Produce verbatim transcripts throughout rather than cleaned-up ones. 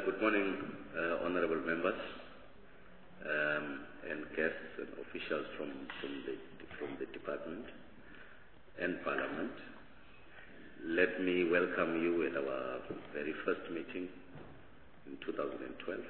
Good morning, uh, honorable members um, and guests and officials from, from, the, from the department and parliament. Let me welcome you at our very first meeting in two thousand twelve.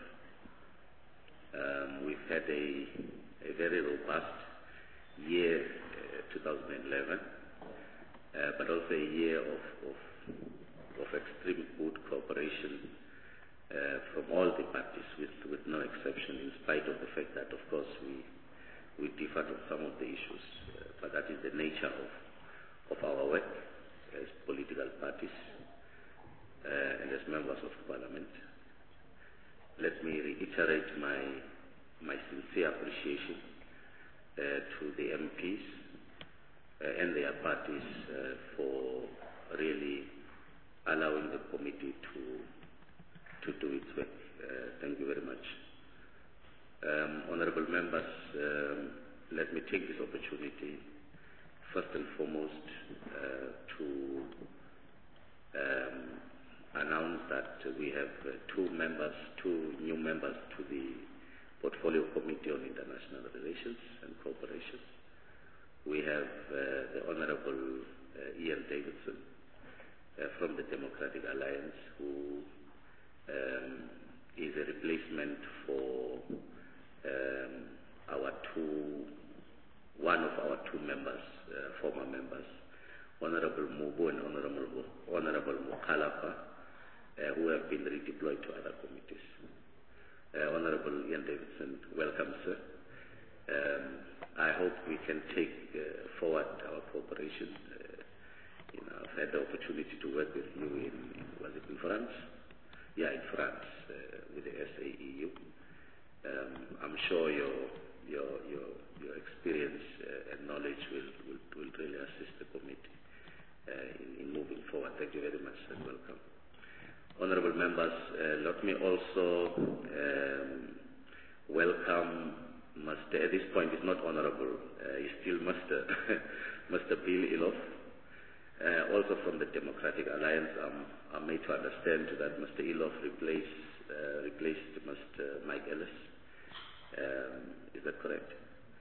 Um, we've had a, a very robust year, uh, two thousand eleven, uh, but also a year of, of, of extreme good cooperation uh, from all the parties, with, with no exception, in spite of the fact that, of course, we, we differed on some of the issues, uh, but that is the nature of, of our work as political parties uh, and as members of parliament. Let me reiterate my, my sincere appreciation uh, to the M Ps uh, and their parties uh, for really allowing the committee to, to do its work. Uh, thank you very much. Um, honorable members, um, let me take this opportunity first and foremost uh, to um, announce that we have uh, two members, two new members to the Portfolio Committee on International Relations and Cooperation. We have uh, the Honorable uh, Ian Davidson uh, from the Democratic Alliance, who um, is a replacement for um, our two, one of our two members, uh, former members, Honorable Mubu and Honorable, Honorable Mukhalapa, Uh, who have been redeployed to other committees. Uh, Honorable Ian Davidson, welcome, sir. Um, I hope we can take uh, forward our cooperation. Uh, you know, I've had the opportunity to work with you in, in was it in France? Yeah, in France, uh, with the S A E U. Um, I'm sure your your your, your experience uh, and knowledge will, will, will really assist the committee uh, in, in moving forward. Thank you very much and welcome. Honorable members, uh, let me also um, welcome Mister At this point, he's not honorable, uh, he's still Mister Mister Bill Ilof, uh, also from the Democratic Alliance. Um, I'm made to understand that Mister Ilof replaced, uh, replaced Mister Mike Ellis. Um, is that correct?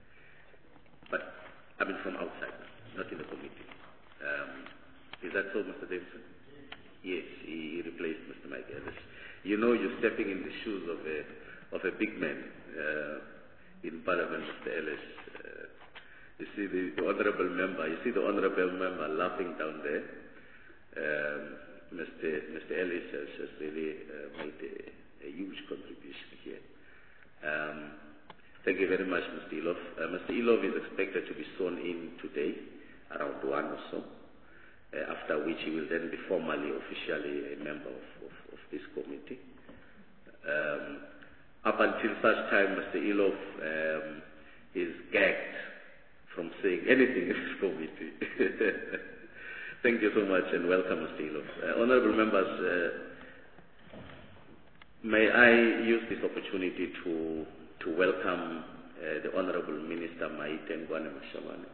But I mean from outside, not in the committee. Um, is that so, Mister Davidson? Yes, he replaced Mister Mike Ellis. You know, you're stepping in the shoes of a of a big man uh, in Parliament, Mister Ellis. Uh, you see the, the honourable member. You see the honourable member laughing down there. Um, Mister Mister Ellis has, has really uh, made a, a huge contribution here. Um, thank you very much, Mister Ilof. Uh, Mister Ilof is expected to be sworn in today, around one or so. Uh, after which he will then be formally, officially a member of, of, of this committee. Um, up until such time, Mister Ilof um, is gagged from saying anything in this committee. Thank you so much and welcome, Mister Ilof. Uh, honorable members, uh, may I use this opportunity to, to welcome uh, the Honorable Minister Maite Ngwane Mashamane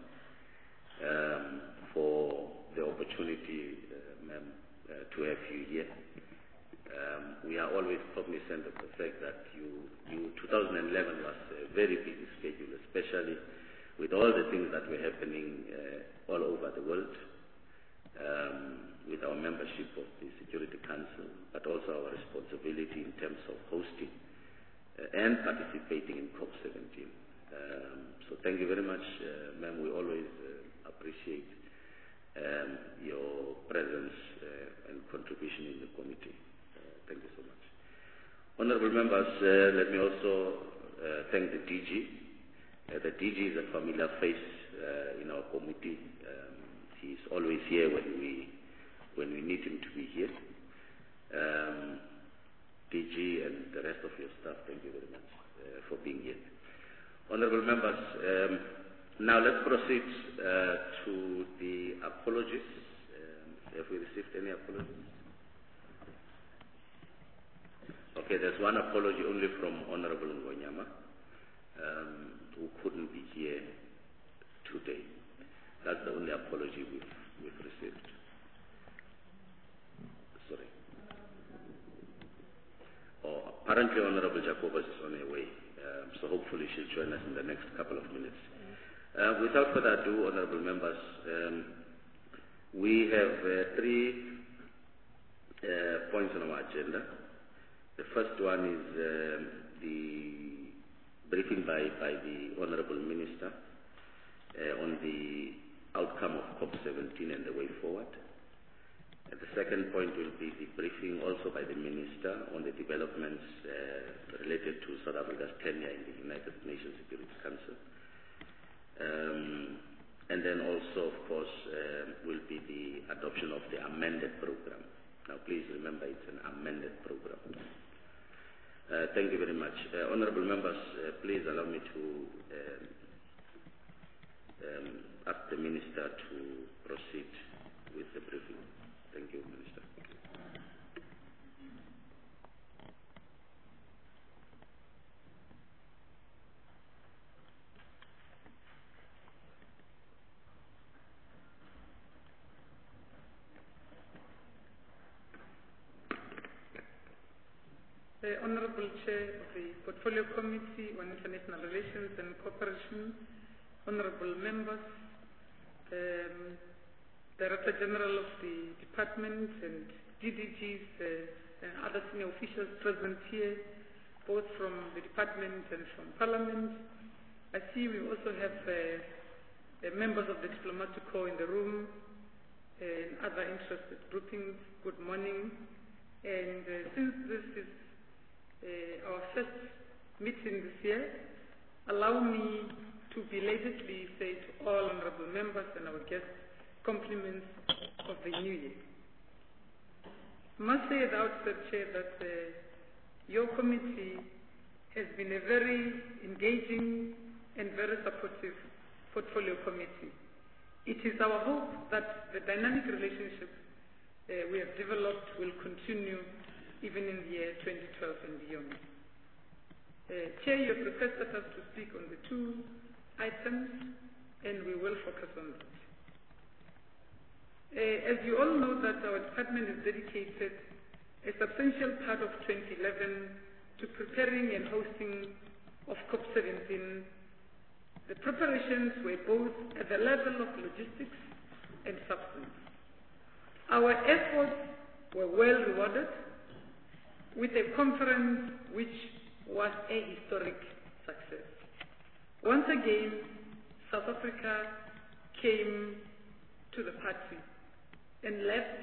um, for the opportunity, uh, ma'am, uh, to have you here. Um, we are always cognizant of the fact that you, you, two thousand eleven was a very busy schedule, especially with all the things that were happening uh, all over the world, um, with our membership of the Security Council, but also our responsibility in terms of hosting uh, and participating in COP seventeen. Um, so thank you very much, uh, ma'am. We always uh, appreciate Um, your presence uh, and contribution in the committee. Uh, thank you so much. Honorable members, uh, let me also uh, thank the D G. Uh, the D G is a familiar face uh, in our committee. Um, he's always here when we when we need him to be here. Um, D G and the rest of your staff, thank you very much uh, for being here. Honorable members, um, now let's proceed uh, to the apologies. Um, have we received any apologies? Okay, there's one apology only from Honorable Ngonyama, um, who couldn't be here today. That's the only apology we've, we've received. Sorry. Oh, apparently Honorable Jacobus is on her way, um, so hopefully she'll join us in the next couple of minutes. Uh, without further ado, Honorable members, um, we have uh, three uh, points on our agenda. The first one is um, the briefing by, by the Honorable Minister uh, on the outcome of COP seventeen and the way forward. And the second point will be the briefing also by the Minister on the developments uh, related to South Africa's tenure in the United Nations Security Council. Um, and then also, of course, uh, will be the adoption of the amended program. Now, please remember it's an amended program. Uh, thank you very much. Uh, honorable members, uh, please allow me to um, um, ask the Minister to proceed with the briefing. Thank you, Minister. The Honorable Chair of the Portfolio Committee on International Relations and Cooperation, Honorable Members, um, Director General of the Department and D D Gs uh, and other senior officials present here, both from the Department and from Parliament. I see we also have uh, uh, members of the Diplomatic Corps in the room uh, and other interested groupings. Good morning. And uh, since this is Uh, our first meeting this year, allow me to belatedly say to all honorable members and our guests compliments of the new year. I must say at the outset, Chair, that uh, your committee has been a very engaging and very supportive portfolio committee. It is our hope that the dynamic relationship uh, we have developed will continue even in the year twenty twelve and beyond. Uh, Chair, you have requested us to speak on the two items, and we will focus on that. Uh, as you all know, that our department has dedicated a substantial part of twenty eleven to preparing and hosting of COP seventeen. The preparations were both at the level of logistics and substance. Our efforts were well rewarded, with a conference which was a historic success. Once again, South Africa came to the party and left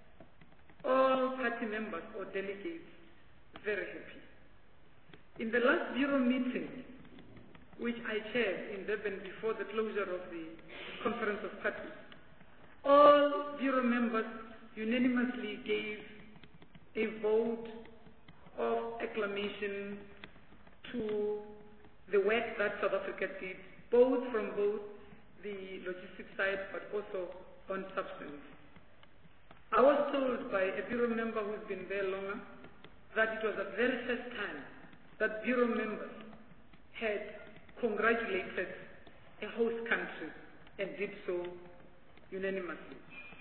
all party members or delegates very happy. In the last Bureau meeting, which I chaired in Durban before the closure of the Conference of Parties, all Bureau members unanimously gave a vote of acclamation to the work that South Africa did, both from both the logistics side but also on substance. I was told by a Bureau member who's been there longer that it was the very first time that Bureau members had congratulated a host country and did so unanimously.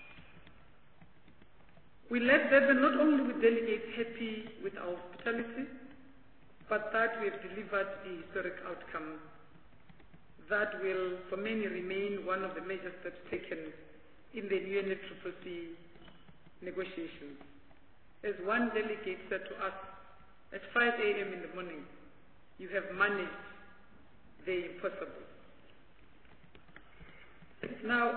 We left Durban not only with delegates happy with our hospitality, but that we have delivered a historic outcome that will, for many, remain one of the major steps taken in the U N F C C C negotiations. As one delegate said to us at five A M in the morning, you have managed the impossible. Now,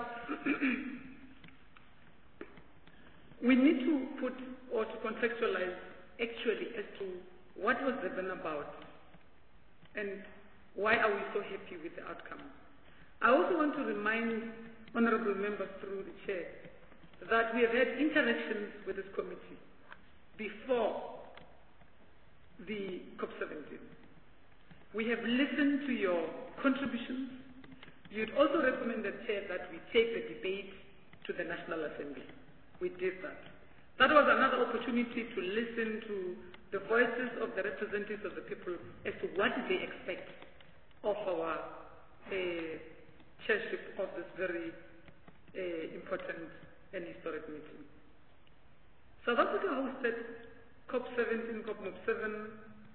we need to put or to contextualize actually as to what was Durban about and why are we so happy with the outcome. I also want to remind honorable members through the chair that we have had interactions with this committee before the COP seventeen. We have listened to your contributions. You had also recommended, Chair, that we take the debate to the National Assembly. We did that. That was another opportunity to listen to the voices of the representatives of the people as to what they expect of our uh, chairship of this very uh, important and historic meeting. South Africa hosted COP seventeen, COP seven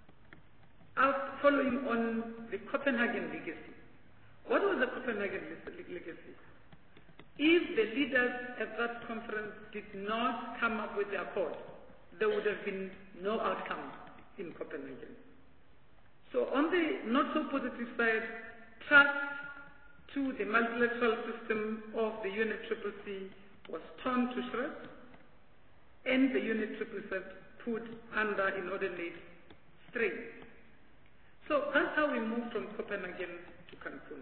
out following on the Copenhagen legacy. What was the Copenhagen legacy? If the leaders at that conference did not come up with the accord, there would have been no outcome in Copenhagen. So on the not so positive side, trust to the multilateral system of the U N F C C C was torn to shreds, and the U N F C C C put under inordinate strain. So that's how we moved from Copenhagen to Cancun.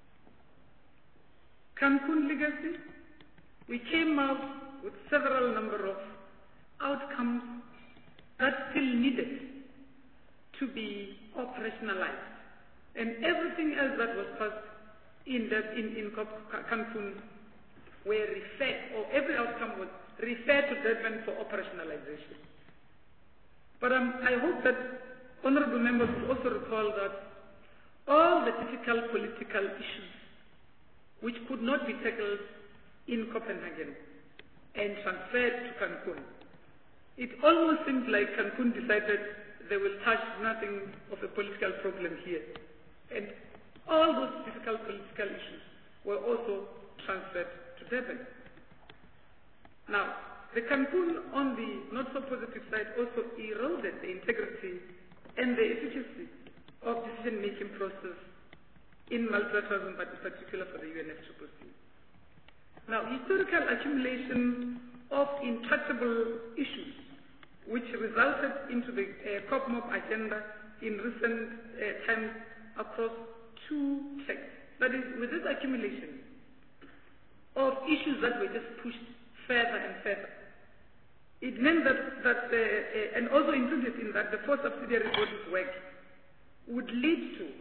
Cancun legacy, we came out with several number of outcomes that still needed to be operationalized. And everything else that was passed in, that, in, in Cancun were referred, or every outcome was referred to Durban for operationalization. But um, I hope that honorable members will also recall that all the difficult political issues which could not be tackled in Copenhagen and transferred to Cancun, it almost seems like Cancun decided they will touch nothing of a political problem here. And all those difficult political issues were also transferred to Durban. Now, the Cancun on the not so positive side also eroded the integrity and the efficacy of decision-making process in multilateralism, but in particular for the U N F C C C. Now, historical accumulation of intractable issues which resulted into the uh, COPMOP agenda in recent uh, times across two tracks. That is, with this accumulation of issues that were just pushed further and further, it meant that, that uh, uh, and also included in that the four subsidiary bodies work would lead to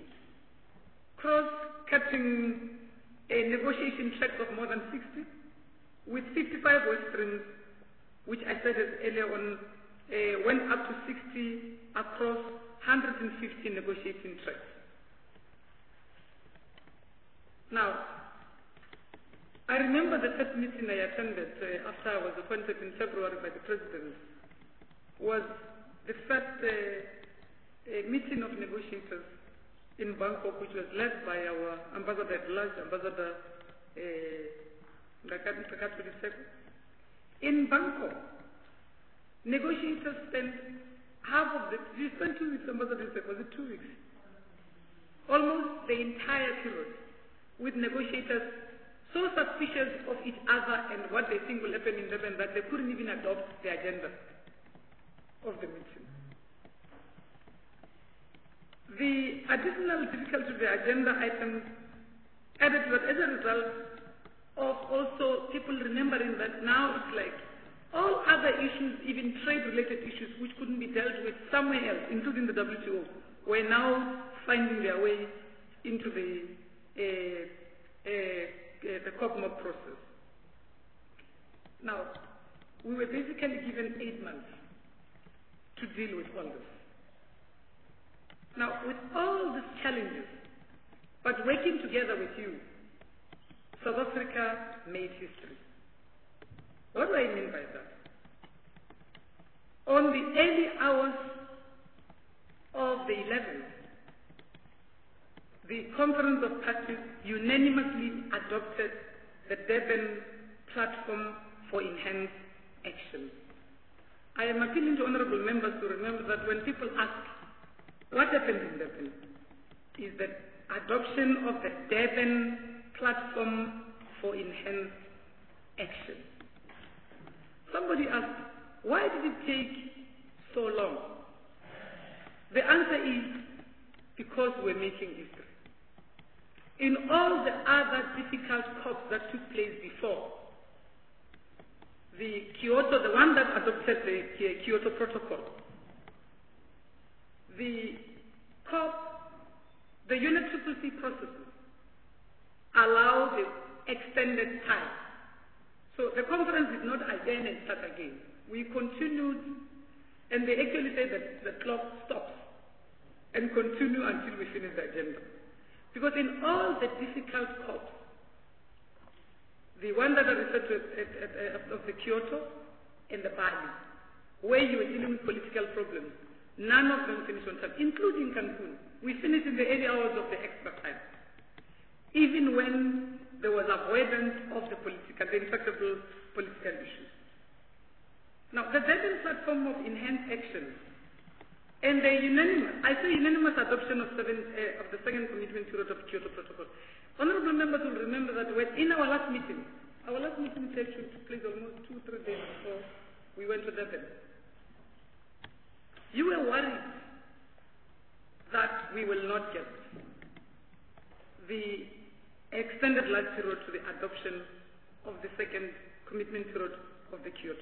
cross-cutting a negotiation track of more than sixty, with fifty-five work streams, which I said earlier on, uh, went up to sixty across one hundred fifty negotiating tracks. Now, I remember the first meeting I attended uh, after I was appointed in February by the President was the first uh, uh, meeting of negotiators in Bangkok, which was led by our ambassador at large, Ambassador Ngakati Seko. In Bangkok, negotiators spent half of the, you spent two weeks, Ambassador Seko, was it two weeks? Almost the entire period with negotiators so suspicious of each other and what they think will happen in Durban that they couldn't even adopt the agenda of the meeting. The additional difficulty of the agenda items added to that as a result of also people remembering that now it's like all other issues, even trade-related issues which couldn't be dealt with somewhere else, including the W T O, were now finding their way into the uh, uh, uh, the COPMOP process. Now, we were basically given eight months to deal with all this. Now, with all these challenges, but working together with you, South Africa made history. What do I mean by that? On the early hours of the eleventh, the Conference of Parties unanimously adopted the Durban Platform for Enhanced Action. I am appealing to honorable members to remember that when people ask, what happened in Durban, is the adoption of the Durban Platform for Enhanced Action. Somebody asked, why did it take so long? The answer is because we're making history. In all the other difficult COPs that took place before, the Kyoto, the one that adopted the Kyoto Protocol, the COP, the U N F C C C processes allow the extended time. So the conference did not again and start again. We continued, and they actually say that the clock stops and continue until we finish the agenda. Because in all the difficult COPs, the one that I referred to at, at, at, of the Kyoto and the Bali, where you were dealing with political problems, None of them finished on time, including Cancun. We finished in the early hours of the extra time, even when there was avoidance of the political, the intractable political issues. Now, the Durban platform of enhanced action and the unanimous, I say unanimous adoption of, seven, uh, of the second commitment period of Kyoto Protocol. Honorable members will remember that when in our last meeting, our last meeting took place almost two, three days before we went to Durban. You were worried that we will not get the extended life period to the adoption of the second commitment period of the Kyoto.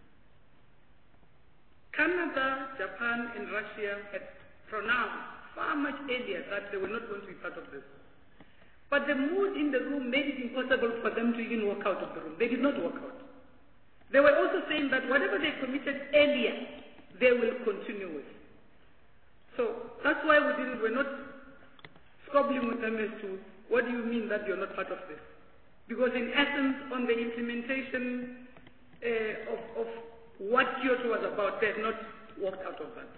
Canada, Japan, and Russia had pronounced far much earlier that they were not going to be part of this. But the mood in the room made it impossible for them to even walk out of the room. They did not walk out. They were also saying that whatever they committed earlier, they will continue with. So that's why we didn't, we're not squabbling with them as to what do you mean that you're not part of this? Because in essence, on the implementation uh, of, of what Kyoto was about, they had not walked out of that.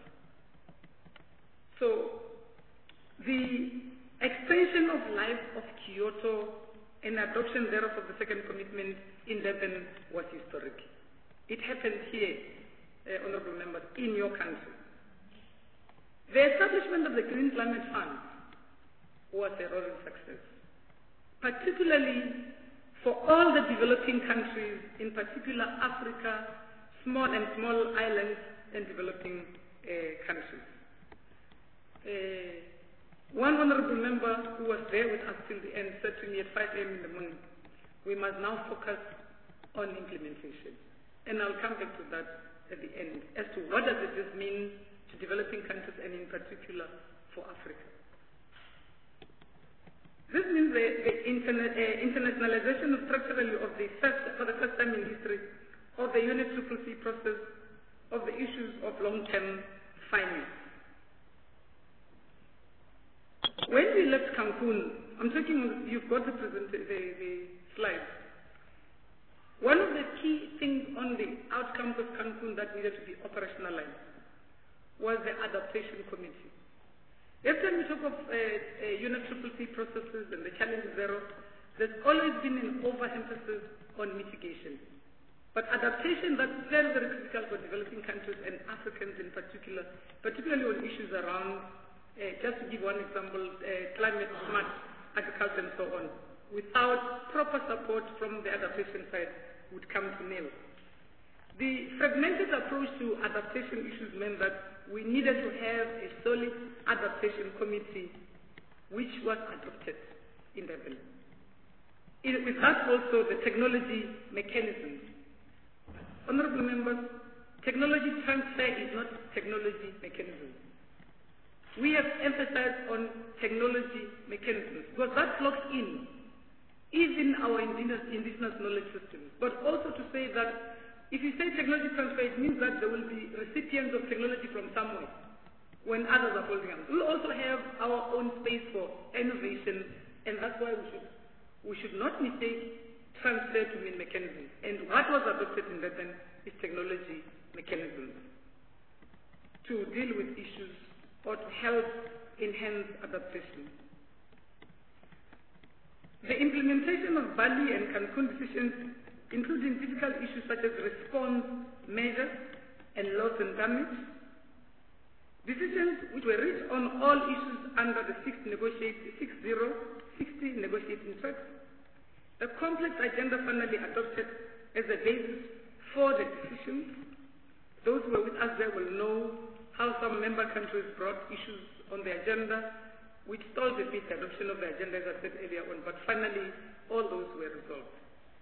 So the extension of life of Kyoto and adoption thereof of the second commitment in Durban was historic. It happened here, uh, honorable members, in your country. The establishment of the Green Climate Fund was a roaring success, particularly for all the developing countries, in particular Africa, small and small islands and developing uh, countries. Uh, one honorable member who was there with us till the end said to me at five a m in the morning, we must now focus on implementation. And I'll come back to that at the end, as to what does this mean to developing countries and in particular for Africa. This means the, the interna uh, internationalization structurally of the first, for the first time in history, of the U N C C C process of the issues of long-term finance. When we left Cancun, I'm talking, you've got the, present, the, the slides. One of the key things on the outcomes of Cancun that needed to be operationalized was the adaptation committee. Every time we talk of uh, uh, U N C C C processes and the challenges thereof, there's always been an overemphasis on mitigation. But adaptation, that's very, very critical for developing countries and Africans in particular, particularly on issues around, uh, just to give one example, uh, climate smart agriculture and so on. Without proper support from the adaptation side, would come to nil. The fragmented approach to adaptation issues meant that we needed to have a solid adaptation committee which was adopted in Durban. With that also the technology mechanisms. Honorable members, technology transfer is not technology mechanisms. We have emphasized on technology mechanisms because that locks in even our indigenous, indigenous knowledge systems, but also to say that if you say technology transfer, it means that there will be recipients of technology from somewhere when others are holding on. We'll also have our own space for innovation, and that's why we should, we should not mistake transfer to mean mechanisms. And what was adopted in Durban is technology mechanisms to deal with issues or to help enhance adaptation. The implementation of Bali and Cancun decisions, including difficult issues such as response measures and loss and damage, decisions which were reached on all issues under the six negotiate, six zero, sixty negotiating tracks, the complex agenda finally adopted as a basis for the decisions. Those who were with us there will know how some member countries brought issues on the agenda, which stalled a bit the adoption of the agenda, as I said earlier on, but finally all those were resolved.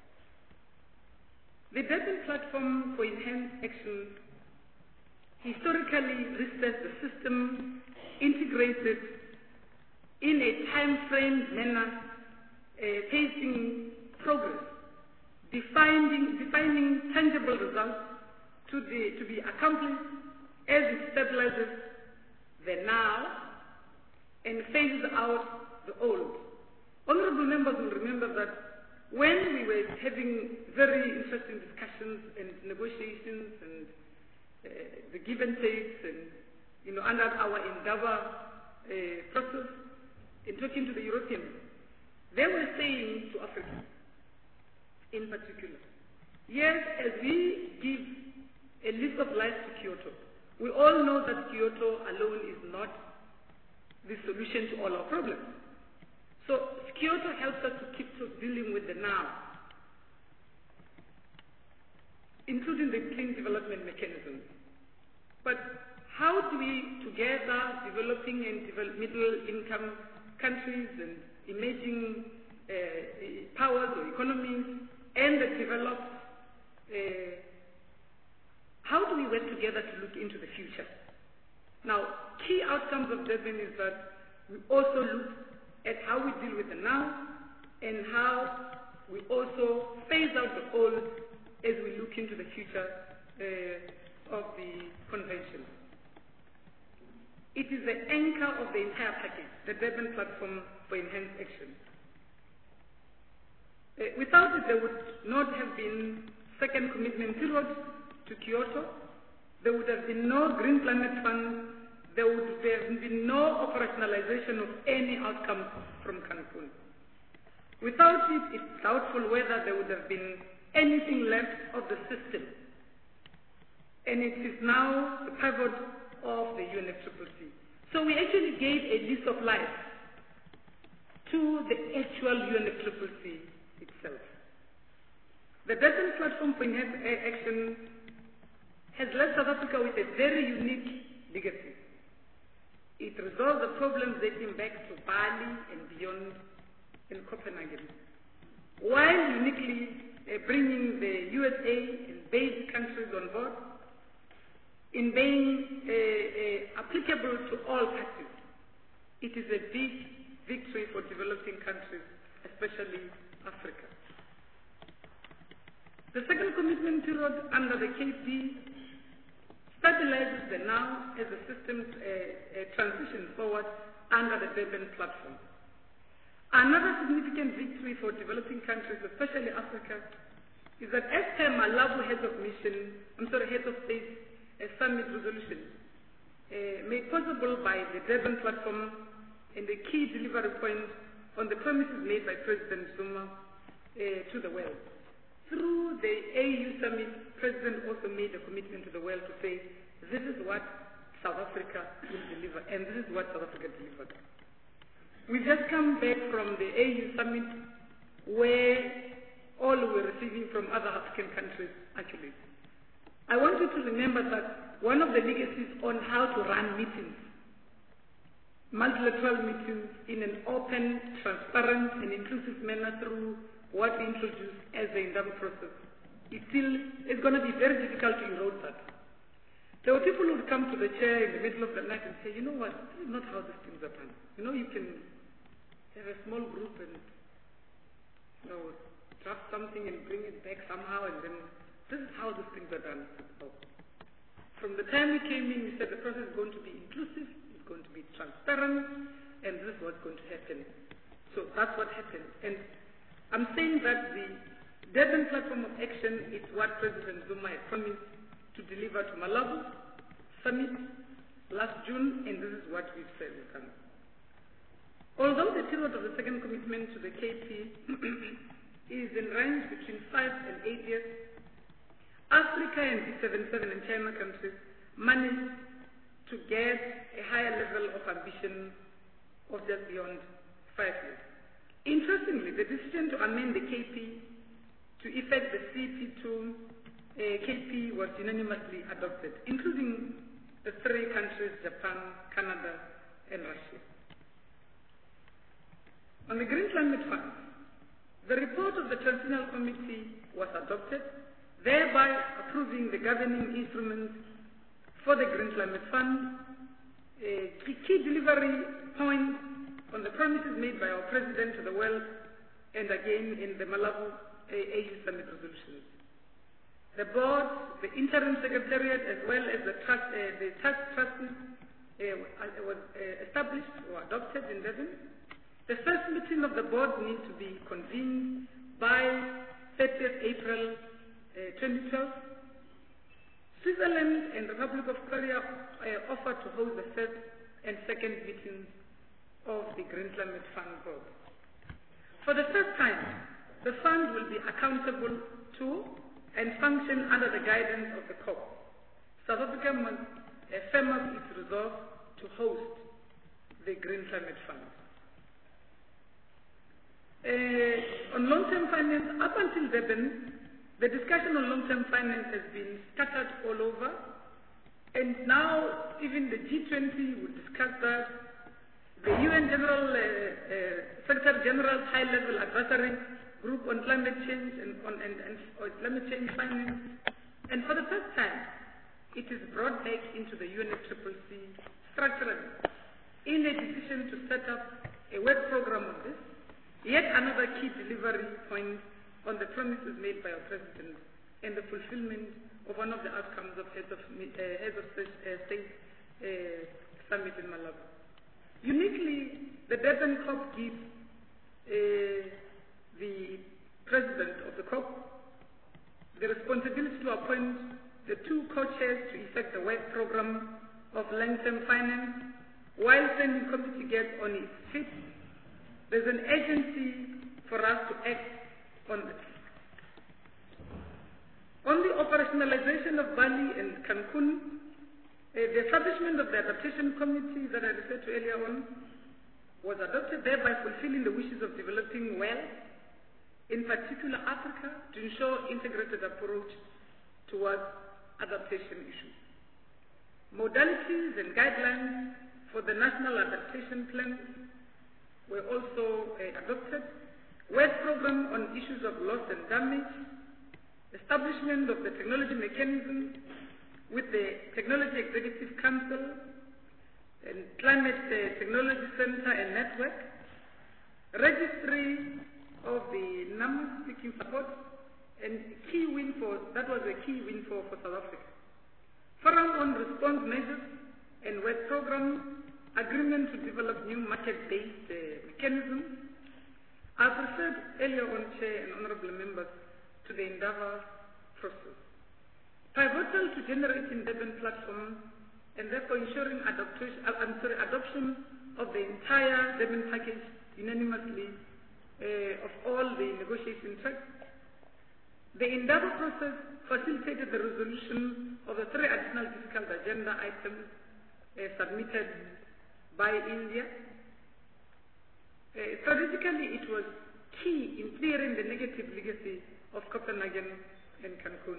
The Durban Platform for Enhanced Action historically listed the system integrated in a time-framed manner, uh, pacing progress, defining, defining tangible results to, the, to be accomplished as it stabilizes the now and phases out the old. Honorable members will remember that when we were having very interesting discussions and negotiations and uh, the give and takes and you know, under our Indaba uh, process, in talking to the Europeans, they were saying to Africa, in particular, yes, as we give a list of life to Kyoto, we all know that Kyoto alone is not the solution to all our problems. So Kyoto helps us to keep to dealing with the now, including the clean development mechanisms. But how do we, together, developing and develop middle-income countries and emerging uh, powers or economies and the developed, uh, how do we work together to look into the future? Now, key outcomes of Durban is that we also look at how we deal with the now and how we also phase out the old as we look into the future uh, of the convention. It is the anchor of the entire package, the Durban Platform for Enhanced Action. Uh, without it, there would not have been second commitment period to Kyoto. There would have been no Green Climate Fund. There would have been no operationalization of any outcomes from Cancun. Without it, it's doubtful whether there would have been anything left of the system. And it is now the pivot of the U N F C C C. So we actually gave a list of life to the actual U N F C C C itself. The Durban Platform for Enhanced Action has left South Africa with a very unique legacy. It resolves the problems dating back to Bali and beyond in Copenhagen, while uniquely uh, bringing the U S A and based countries on board in being uh, uh, applicable to all parties. It is a big victory for developing countries, especially Africa. The second commitment period under the K P stabilizes the now as the system's uh, uh, transition forward under the Durban Platform. Another significant victory for developing countries, especially Africa, is that as per Malabo Heads of Mission, I'm sorry, Heads of State uh, Summit resolution, uh, made possible by the Durban Platform and the key delivery point on the promises made by President Zuma uh, to the world. Through the A U Summit, President also made a commitment to the world to say, this is what South Africa will deliver, and this is what South Africa delivered. We just come back from the A U Summit, where all were receiving from other African countries, actually. I want you to remember that one of the legacies on how to run meetings, multilateral meetings in an open, transparent, and inclusive manner through what we introduced as the Indaba process, it still is going to be very difficult to erode that. There were people who would come to the chair in the middle of the night and say, you know what, this is not how these things are done. You know, you can have a small group and, you know, draft something and bring it back somehow, and then this is how these things are done. So, from the time we came in, we said the process is going to be inclusive, it's going to be transparent, and this is what's going to happen. So that's what happened. And I'm saying that the Durban Platform of Action is what President Zuma had promised to deliver to Malabo Summit last June, and this is what we've said we've done. Although the period of the second commitment to the K P is in range between five and eight years, Africa and B seventy-seven and China countries managed to get a higher level of ambition of just beyond five years. Interestingly, the decision to amend the K P to effect the C P two uh, K P was unanimously adopted, including the three countries, Japan, Canada, and Russia. On the Green Climate Fund, the report of the Transitional Committee was adopted, thereby approving the governing instruments for the Green Climate Fund. A key delivery point on the promises made by our President to the world, and again in the Malabo A U Summit resolutions. The board, the interim secretariat, as well as the trust, uh, the task trustees uh, was uh, established or adopted in Durban. The first meeting of the board needs to be convened by thirtieth April uh, twenty twelve, Switzerland and Republic of Korea uh, offered to host the first and second meetings of the Green Climate Fund Group. For the first time, the fund will be accountable to and function under the guidance of the COP. South Africa must uh, firm up its resolve to host the Green Climate Fund. Uh, on long-term finance, up until Durban, the discussion on long-term finance has been scattered all over, and now even the G twenty will discuss that. The U N General uh, uh, Secretary General's high-level advisory group on climate change and on and, and or climate change finance, and for the first time, it is brought back into the U N F C C C structurally in a decision to set up a work program on this. Yet another key delivery point on the promises made by our President and the fulfillment of one of the outcomes of Heads of, uh, heads of State, uh, state uh, Summit in Malabo. Uniquely, the Durban COP gives uh, the President of the COP the responsibility to appoint the two co-chairs to effect the work program of long-term finance, while standing committee gets on its feet. There's an agency for us to act on this. On the operationalization of Bali and Cancun, uh, the establishment of the adaptation committee that I referred to earlier on was adopted, thereby fulfilling the wishes of developing well, in particular Africa, to ensure integrated approach towards adaptation issues. Modalities and guidelines for the national adaptation plans were also uh, adopted. Work program on issues of loss and damage, establishment of the technology mechanism with the Technology Executive Council and Climate uh, Technology Center and Network, registry of the NAMU seeking support, and key win for, that was a key win for, for South Africa. Forum on response measures and work program, agreement to develop new market-based uh, mechanisms. I've referred earlier on, Chair and Honourable Members, to the Indaba process. Pivotal to generating Durban platform and therefore ensuring adoption, uh, I'm sorry, adoption of the entire Durban package unanimously uh, of all the negotiation tracks. The Indaba process facilitated the resolution of the three additional difficult agenda items uh, submitted by India. Uh, strategically, it was key in clearing the negative legacy of Copenhagen and Cancun.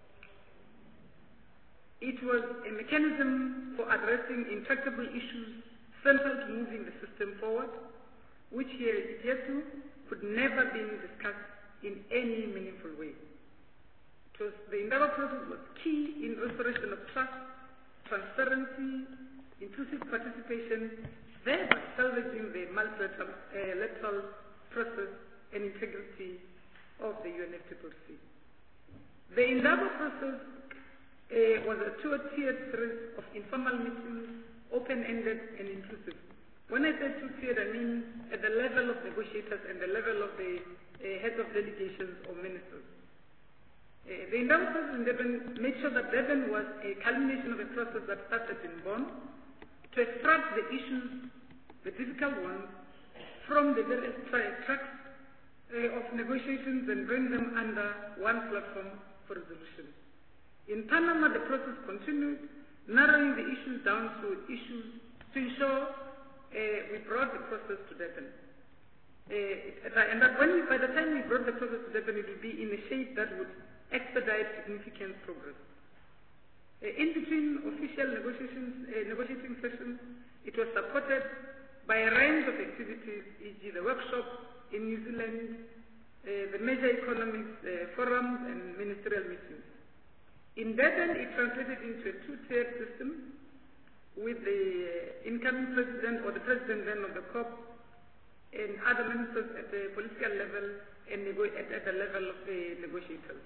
It was a mechanism for addressing intractable issues central to moving the system forward, which here hitherto could never be discussed in any meaningful way. It was, the Indaba process was key in restoration of trust, transparency, inclusive participation, thereby salvaging the multilateral uh, process and integrity of the U N F C C C. The Indaba process uh, was a two-tiered series of informal meetings, open-ended and inclusive. When I say two-tiered, I mean at the level of negotiators and the level of the uh, heads of delegations or ministers. Uh, the Indaba process in Durban made sure that Durban was a culmination of a process that started in Bonn to extract the issues, the difficult ones, from the various tracks uh, of negotiations and bring them under one platform for resolution. In Panama, the process continued, narrowing the issues down to issues to ensure uh, we brought the process to Durban. Uh, and that when we, by the time we brought the process to Durban, it would be in a shape that would expedite significant progress. Uh, in between official negotiations, uh, negotiating sessions, it was supported by a range of activities, for example the workshop in New Zealand, uh, the major economics uh, forums and ministerial meetings. In Durban, it translated into a two-tiered system with the uh, incoming president or the president then of the COP and other ministers at the political level and at, at the level of the negotiators.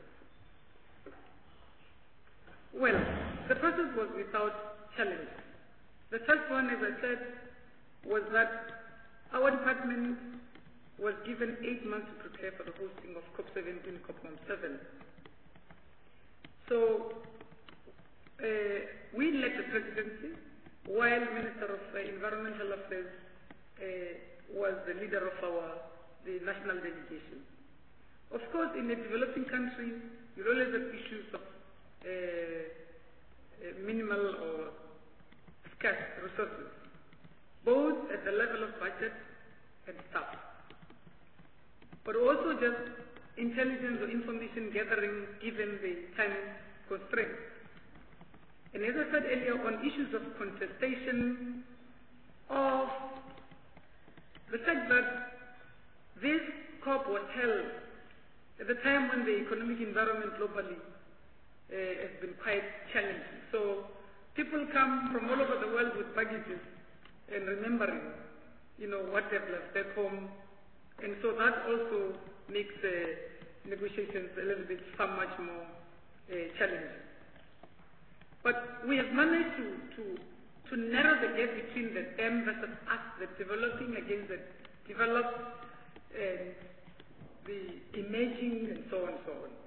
Well, the process was without challenge. The first one, as I said, was that our department was given eight months to prepare for the hosting of COP seventeen, COP seven. So uh, we led the presidency, while Minister of uh, Environmental Affairs uh, was the leader of our the national delegation. Of course, in a developing country, you always have issues of uh, uh, minimal or scarce resources, both at the level of budget and staff, but also just intelligence or information gathering given the time constraints. And as I said earlier, on issues of contestation of the fact that this COP was held at the time when the economic environment globally uh, has been quite challenging. So people come from all over the world with baggages and remembering, you know, what they've left back home. And so that also makes uh, negotiations a little bit so much more uh, challenging. But we have managed to, to, to narrow the gap between the them versus us, the developing against the developed, and the emerging, and so on and so on.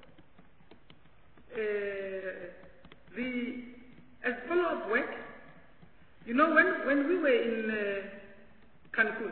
Uh, the, as follow-up work, you know, when, when we were in uh, Cancun,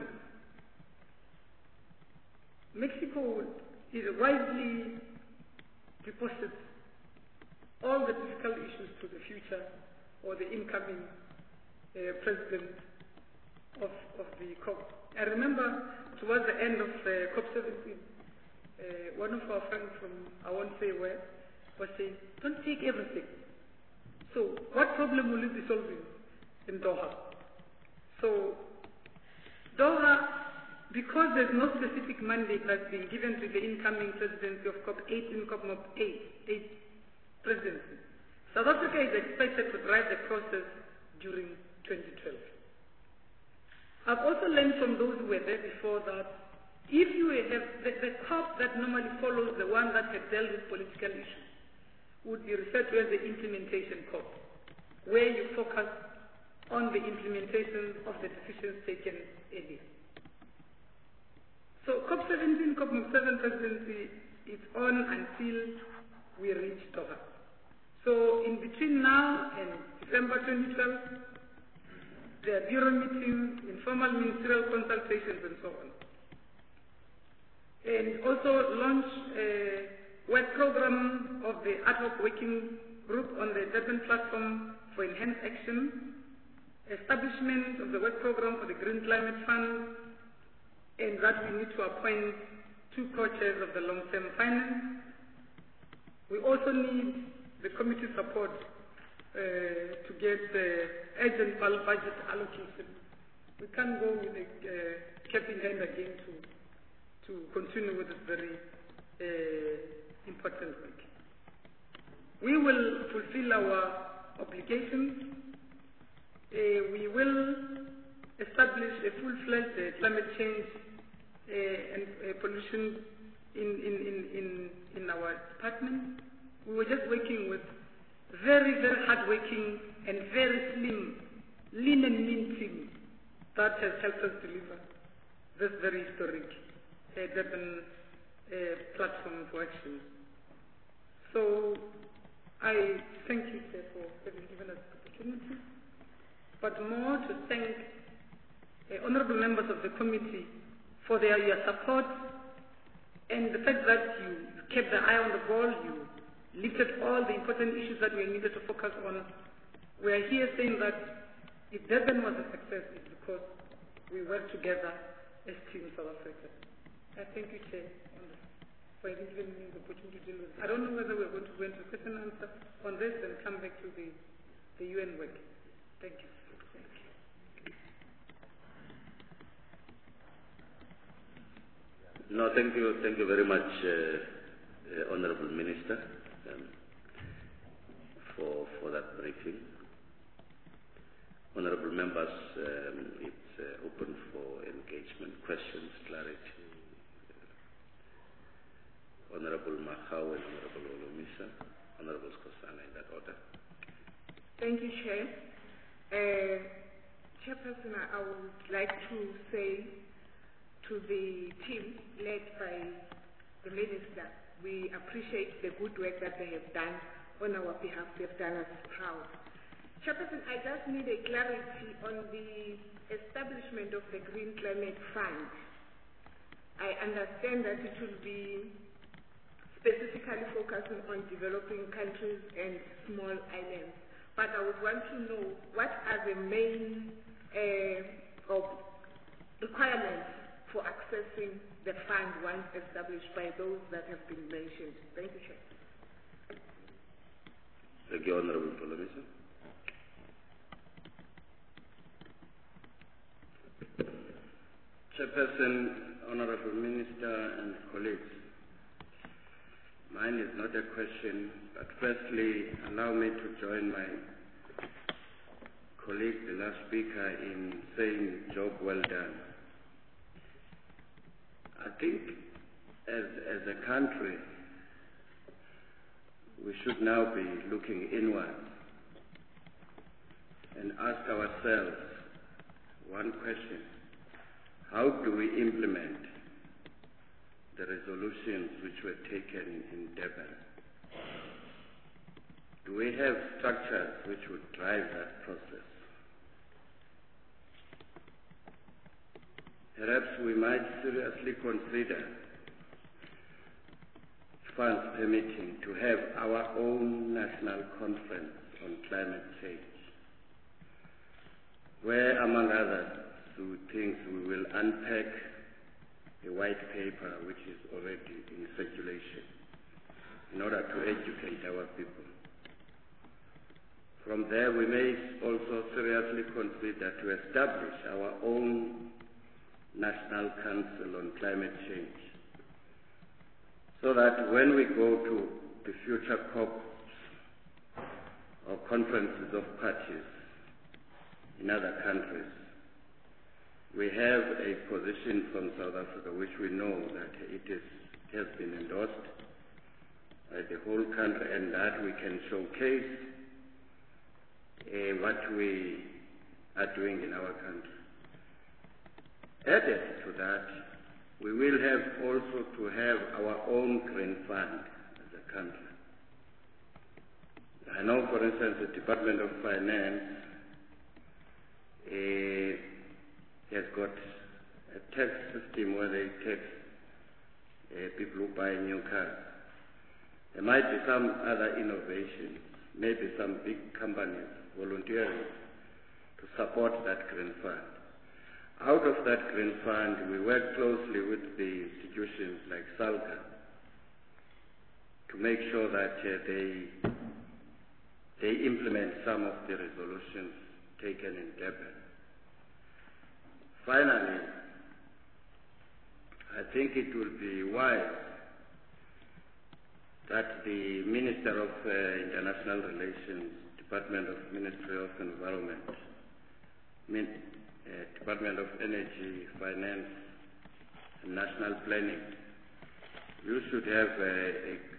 Mexico is widely deposits all the difficult issues to the future or the incoming uh, president of, of the COP. I remember towards the end of uh, COP seventeen, uh, one of our friends from, I won't say where, was saying, don't take everything. So what problem will you be solving in Doha? So Doha, because there's no specific mandate that's been given to the incoming presidency of COP eighteen, COP eight, eight presidency, South Africa is expected to drive the process during twenty twelve. I've also learned from those who were there before that if you have the, the COP that normally follows the one that had dealt with political issues would be referred to as the implementation COP, where you focus on the implementation of the decisions taken earlier. So COP seventeen, COP seven presidency is on until we reach Doha. So in between now and December twenty twelve, there are bureau meetings, informal ministerial consultations, and so on. And also launch a work program of the ad hoc working group on the Durban platform for enhanced action, establishment of the work program for the Green Climate Fund, and that we need to appoint two co-chairs of the long-term finance. We also need the committee support uh, to get the urgent budget allocation. We can't go with a uh, cap in hand again to, to continue with this very uh, important work. We will fulfill our obligations. Uh, we will establish a full-fledged uh, climate change uh, and uh, pollution in, in, in, in, in our department. We were just working with very, very hard-working and very slim, lean and mean team that has helped us deliver this very historic uh, Durban uh, platform for action. So I thank you, sir, for having given us the opportunity, but more to thank uh, honorable members of the committee for their your support and the fact that you kept the eye on the ball, you lifted all the important issues that we needed to focus on. We are here saying that if Durban was a success, it's because we work together as Team South Africa. I thank you, Chair, on this, for giving me the opportunity to deal with it. I don't know whether we're going to go into question and answer on this and come back to the, the U N work. Thank you. Thank you. No, thank you. Thank you very much, uh, uh, Honorable Minister, um, for for that briefing. Honorable members, um, it's uh, open for engagement, questions, clarity. Uh, Honorable Mahau and Honorable Olomisa, Honorable Skosana, in that order. Thank you, Chair. Uh, Chairperson, I would like to say to the team led by the Minister, we appreciate the good work that they have done on our behalf. They have done us proud. Chairperson, I just need a clarity on the establishment of the Green Climate Fund. I understand that it will be specifically focusing on developing countries and small islands. But I would want to know what are the main uh, of requirements for accessing the fund once established by those that have been mentioned. Thank you, Chair. Thank you, Honorable Polomisa. Chairperson, Honorable Minister and colleagues, mine is not a question, but firstly, allow me to join my colleague, the last speaker, in saying job well done. I think as, as a country, we should now be looking inward and ask ourselves one question: how do we implement the resolutions which were taken in Durban? Do we have structures which would drive that process? Perhaps we might seriously consider, funds permitting, to have our own national conference on climate change, where, among other things, we will unpack a white paper which is already in circulation in order to educate our people. From there, we may also seriously consider to establish our own National Council on Climate Change, so that when we go to the future COPs or conferences of parties in other countries, we have a position from South Africa which we know that it, is, it has been endorsed by the whole country, and that we can showcase uh, what we are doing in our country. Added to that, we will have also to have our own green fund as a country. I know, for instance, the Department of Finance uh, has got a tax system where they tax uh, people who buy new cars. There might be some other innovations, maybe some big companies volunteering to support that green fund. Out of that green fund, we work closely with the institutions like SALGA to make sure that uh, they, they implement some of the resolutions taken in Durban. Finally, I think it will be wise that the Minister of uh, International Relations, Department of Ministry of Environment, Min uh, Department of Energy, Finance, and National Planning, you should have a,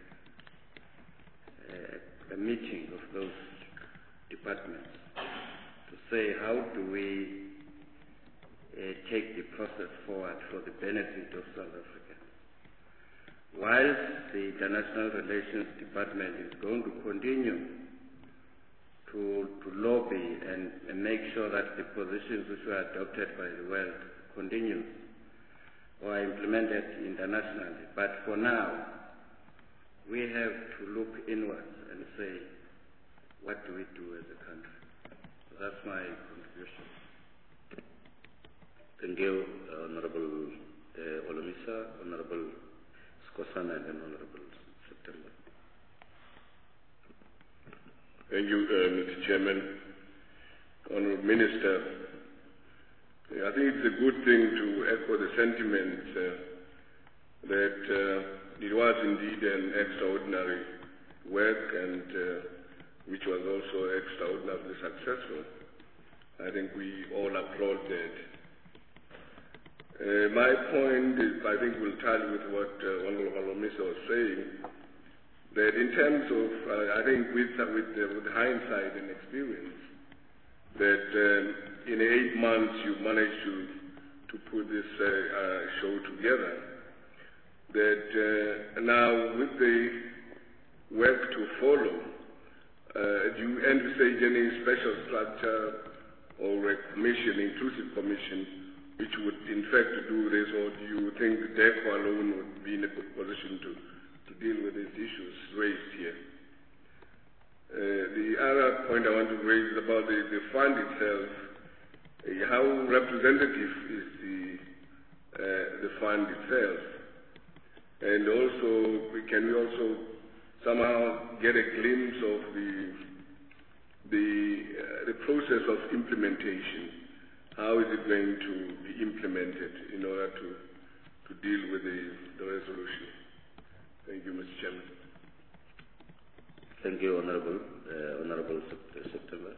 a, a meeting of those departments to say how do we Uh, take the process forward for the benefit of South Africans. Whilst the International Relations Department is going to continue to, to lobby and, and make sure that the positions which were adopted by the world continue or are implemented internationally. But for now, we have to look inwards and say, what do we do as a country? So that's my contribution. Thank you, uh, Honorable uh, Olomisa, Honorable Skosana, and Honorable September. Thank you, uh, Mister Chairman. Honorable Minister, I think it's a good thing to echo the sentiment uh, that uh, it was indeed an extraordinary work and uh, which was also extraordinarily successful. I think we all applaud that. Uh, my point is, I think, will tally with what uh, Honorable Olomisa was saying, that in terms of, uh, I think, with, uh, with, uh, with hindsight and experience, that um, in eight months you managed to, to put this uh, uh, show together, that uh, now with the work to follow, Uh, do you envisage any special structure or a commission, inclusive commission, which would in fact do this, or do you think DECO alone would be in a good position to, to deal with these issues raised here? Uh, the other point I want to raise is about the, the fund itself. Uh, how representative is the, uh, the fund itself? And also, can we also somehow get a glimpse of the, the, uh, the process of implementation? How is it going to be implemented in order to, to deal with the, the resolution? Thank you, Mister Chairman. Thank you, Honorable, uh, Honorable September.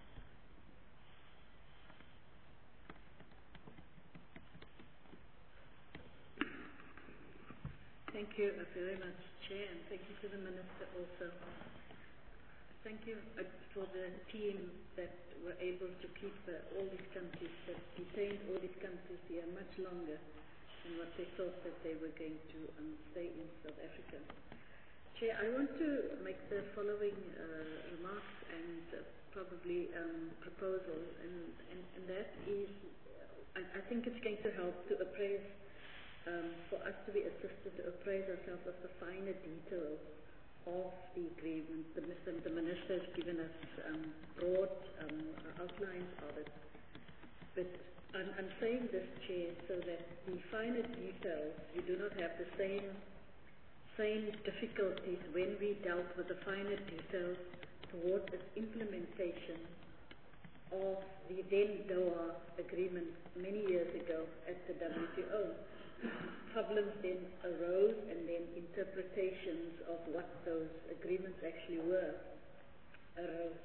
Thank you very much, Chair, and thank you to the Minister also. Thank you uh, for the team that were able to keep uh, all these countries, that detained all these countries here much longer than what they thought that they were going to um, stay in South Africa. Chair, I want to make the following uh, remarks and uh, probably um, proposal, and, and, and that is, uh, I, I think it's going to help to appraise, um, for us to be assisted to appraise ourselves of the finer details of the agreement. The, the Minister has given us um, broad um, outlines of it. But I'm, I'm saying this, Chair, so that the finer details, we do not have the same, same difficulties when we dealt with the finer details towards its implementation of the then Doha agreement many years ago at the W T O. Problems then arose, and then interpretations of what those agreements actually were arose.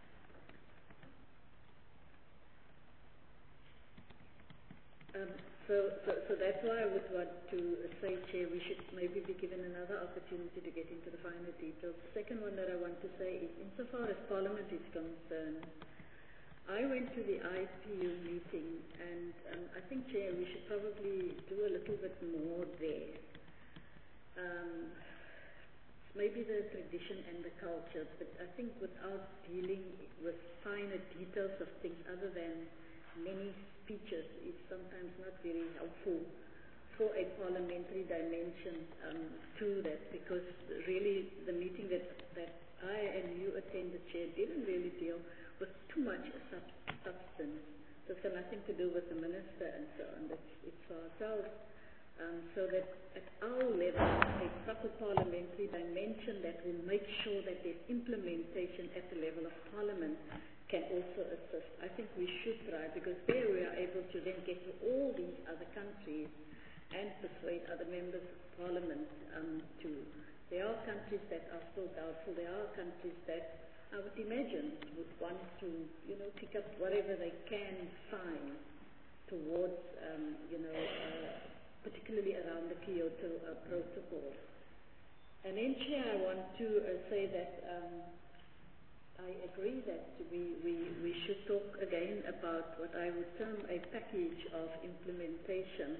Um, so, so, so that's why I would want to say, Chair, we should maybe be given another opportunity to get into the finer details. The second one that I want to say is, insofar as Parliament is concerned, I went to the I P U meeting, and um, I think, Chair, we should probably do a little bit more there. Um, maybe the tradition and the culture, but I think without dealing with finer details of things other than many speeches, it's sometimes not very helpful for a parliamentary dimension um, to that, because really the meeting that, that I and you attended, Chair, didn't really deal with too much sub substance. So it's got nothing to do with the Minister and so on. It's, it's for ourselves. Um, so that at our level, a proper parliamentary dimension that will make sure that there's implementation at the level of Parliament can also assist. I think we should try, because there we are able to then get to all these other countries and persuade other members of Parliament um, to. There are countries that are still doubtful. There are countries that I would imagine would want to, you know, pick up whatever they can find towards, um, you know, uh, particularly around the Kyoto uh, Protocol. And then, Chair, I want to uh, say that um, I agree that we, we, we should talk again about what I would term a package of implementation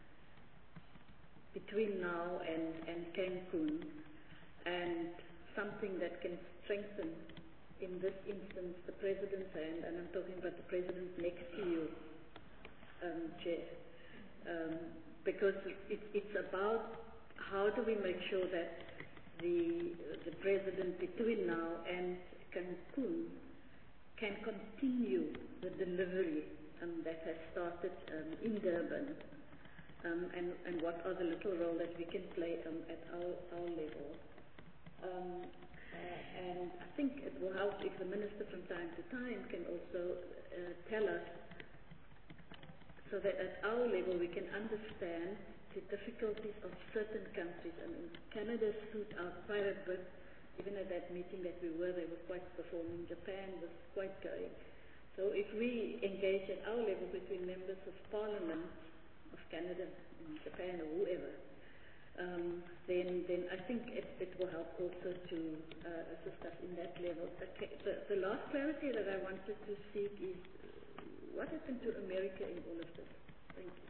between now and, and Cancun, and something that can strengthen, in this instance, the President's hand, and I'm talking about the President next to you, um, Chair, um, because it, it's about how do we make sure that the, the President between now and Cancun can continue the delivery um, that has started um, in Durban, um, and, and what are the little role that we can play um, at our, our level. Um, Uh, and I think it will help if the Minister from time to time can also uh, tell us, so that at our level we can understand the difficulties of certain countries. I mean, Canada stood out quite a bit, even at that meeting that we were, they were quite performing. Japan was quite going. So if we engage at our level between members of Parliament of Canada, Japan, or whoever, Um, then, then I think it, it will help also to uh, assist us in that level. Okay, the, the last clarity that I wanted to seek is, what happened to America in all of this? Thank you.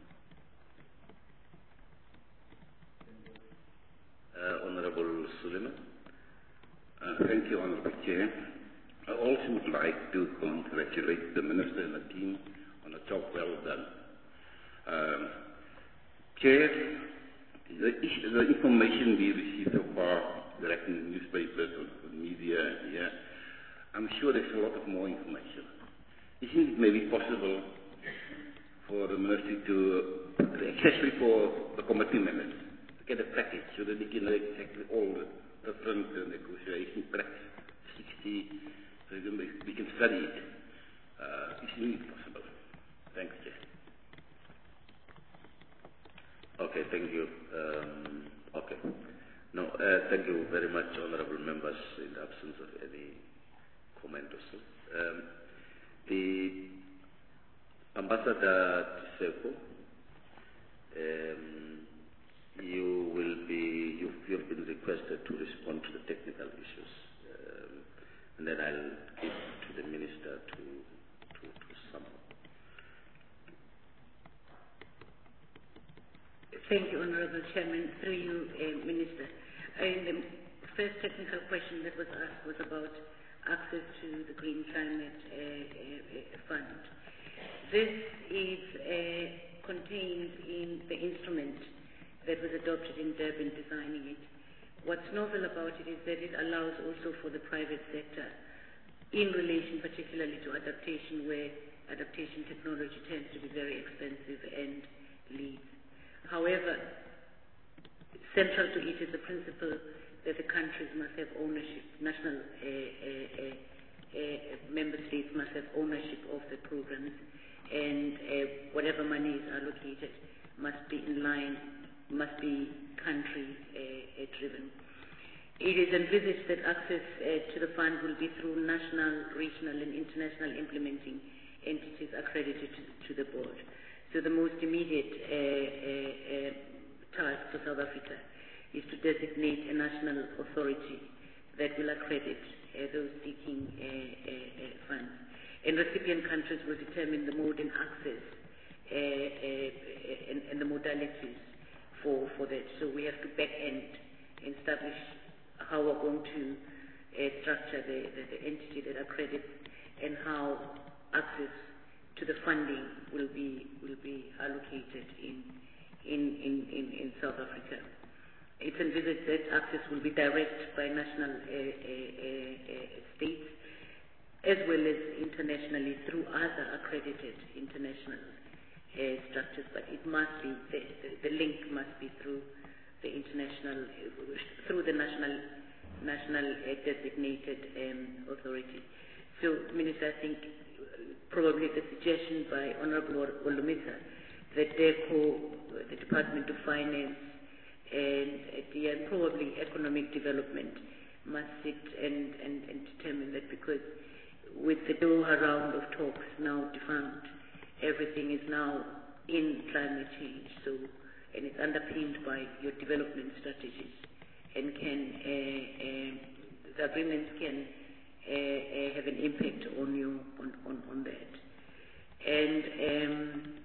Uh, Honorable Suleiman. Uh, thank you, Honourable Chair. I also would like to congratulate the Minister and the team on a job well done. Um, Chair, the, the information we received so far, direct in newspapers or media here, I'm sure there's a lot of more information. Isn't it maybe possible for the Ministry to, especially for the committee members, to get a package so that they can know exactly all the different uh, negotiation practice, sixty, so we can, we can study it. Uh, isn't it possible? Thanks, Chair. Okay, thank you. Um, okay. No, uh, thank you very much, honourable members, in the absence of any comment or so. Um, the Ambassador Tseko, um, you will be, you've, you've been requested to respond to the technical issues, um, and then I'll give to the Minister to, to, to sum up. Thank you, Honourable Chairman. Through you, uh, Minister. Uh, the first technical question that was asked was about access to the Green Climate uh, uh, Fund. This is uh, contained in the instrument that was adopted in Durban, designing it. What's novel about it is that it allows also for the private sector, in relation particularly to adaptation, where adaptation technology tends to be very expensive and leads. However, central to it is the principle that the countries must have ownership, national uh, uh, uh, uh, member states must have ownership of the programs, and uh, whatever money is allocated must be in line, must be country uh, uh, driven. It is envisaged that access uh, to the fund will be through national, regional and international implementing entities accredited to, to the board. So the most immediate uh, uh, uh, task for South Africa is to designate a national authority that will accredit uh, those seeking uh, uh, uh, funds. And recipient countries will determine the mode and access uh, uh, and, and the modalities for, for that. So we have to back end and establish how we're going to uh, structure the, the, the entity that accredits and how access to the funding will be will be allocated in in, in, in, in South Africa. It's envisaged that access will be direct by national uh, uh, uh, states as well as internationally through other accredited international uh, structures, but it must be, the, the, the link must be through the international, uh, through the national national uh, designated um, authority. So, Minister, I think probably the suggestion by Honourable Olumisa that DECO, the Department of Finance, and uh, the, and probably Economic Development must sit and, and, and determine that, because with the Doha round of talks now defunct, everything is now in climate change, so, and it's underpinned by your development strategies, and can, uh, uh, the agreements can Uh, uh, have an impact on you on, on, on that. And um,